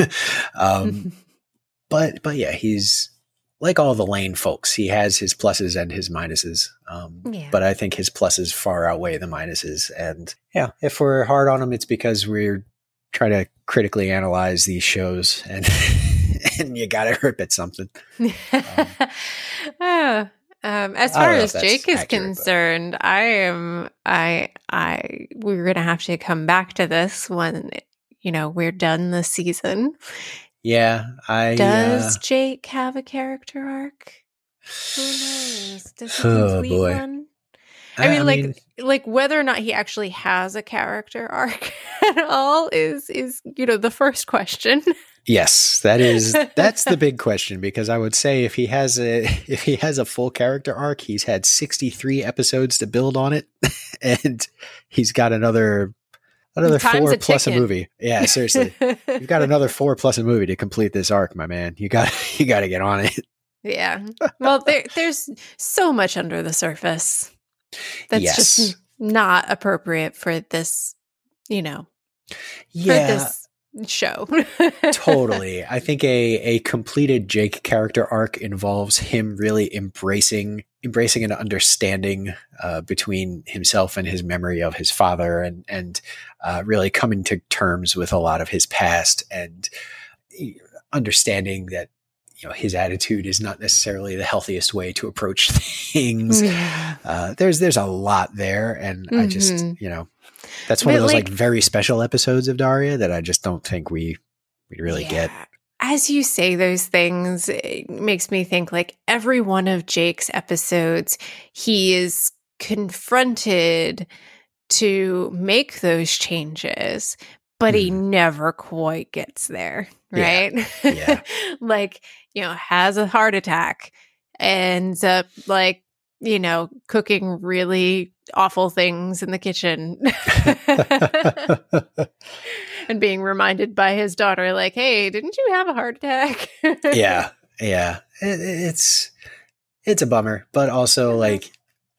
But yeah, he's like all the Lane folks. He has his pluses and his minuses. But I think his pluses far outweigh the minuses. And yeah, if we're hard on him, it's because we're trying to critically analyze these shows, and and you got to rip at something. As far as Jake is concerned, we're going to have to come back to this when, we're done this season. Yeah. Does Jake have a character arc? Who knows? Does he complete one? I mean, like whether or not he actually has a character arc at all is the first question. Yes, that's the big question, because I would say if he has a full character arc, he's had 63 episodes to build on it, and he's got another 4 plus a movie. Yeah, seriously. You've got another 4 plus a movie to complete this arc, my man. You got to get on it. Yeah. Well, there's so much under the surface that's just not appropriate for this, for this show. Totally. I think a completed Jake character arc involves him really embracing an understanding between himself and his memory of his father, and really coming to terms with a lot of his past, and understanding that his attitude is not necessarily the healthiest way to approach things. There's a lot there, and I just that's one of those like very special episodes of Daria that I just don't think we really get. As you say those things, it makes me think like every one of Jake's episodes, he is confronted to make those changes, but he never quite gets there, right? Yeah. Like, has a heart attack, ends up like, cooking really awful things in the kitchen and being reminded by his daughter, like, hey, didn't you have a heart attack? Yeah. It's a bummer, but also like,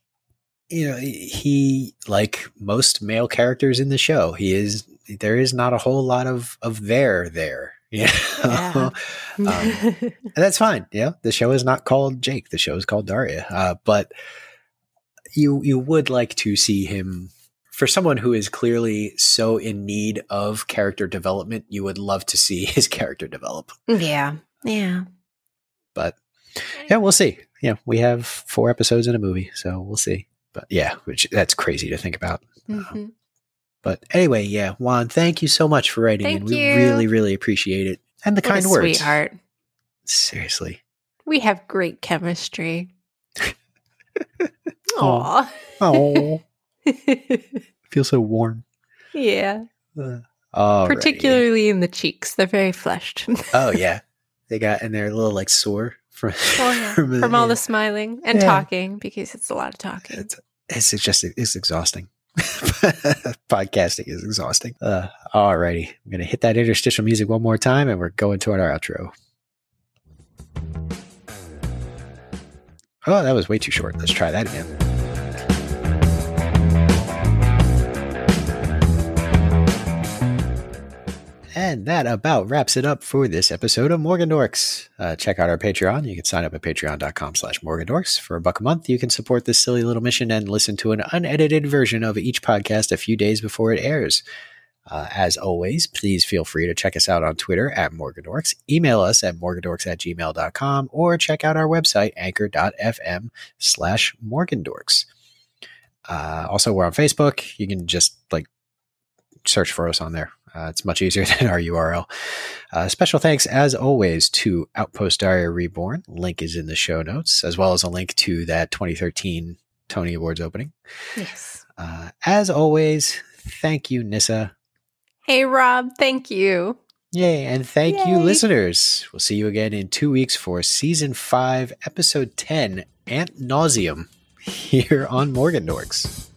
he, like most male characters in the show, there is not a whole lot of there. Yeah. Yeah. And that's fine. Yeah. The show is not called Jake. The show is called Daria. But you would like to see him, for someone who is clearly so in need of character development, you would love to see his character develop. Yeah. Yeah. But yeah, we'll see. Yeah, we have 4 episodes in a movie, so we'll see. But yeah, that's crazy to think about. Mm-hmm. But anyway, yeah, Juan, thank you so much for writing in. We really, really appreciate it. And the kind words. Sweetheart. Seriously. We have great chemistry. Aw. Oh. Feel so warm. Yeah. Alrighty. Particularly in the cheeks. They're very fleshed. Oh, yeah. They got, and they're a little like sore from, from all the smiling and talking, because it's a lot of talking. It's exhausting. Podcasting is exhausting. Alrighty. I'm going to hit that interstitial music one more time and we're going toward our outro. Oh, that was way too short. Let's try that again. And that about wraps it up for this episode of Morgan Dorks. Check out our Patreon. You can sign up at patreon.com/MorganDorks. For $1 a month, you can support this silly little mission and listen to an unedited version of each podcast a few days before it airs. As always, please feel free to check us out on Twitter at MorganDorks, email us at morgandorks@gmail.com, or check out our website, anchor.fm/MorganDorks. Also, we're on Facebook. You can just search for us on there. It's much easier than our URL. Special thanks, as always, to Outpost Daria Reborn. Link is in the show notes, as well as a link to that 2013 Tony Awards opening. Yes. As always, thank you, Nissa. Hey, Rob. Thank you. Yay, and thank you, listeners. We'll see you again in 2 weeks for Season 5, Episode 10, Ant Nauseum, here on Morgan Dorks.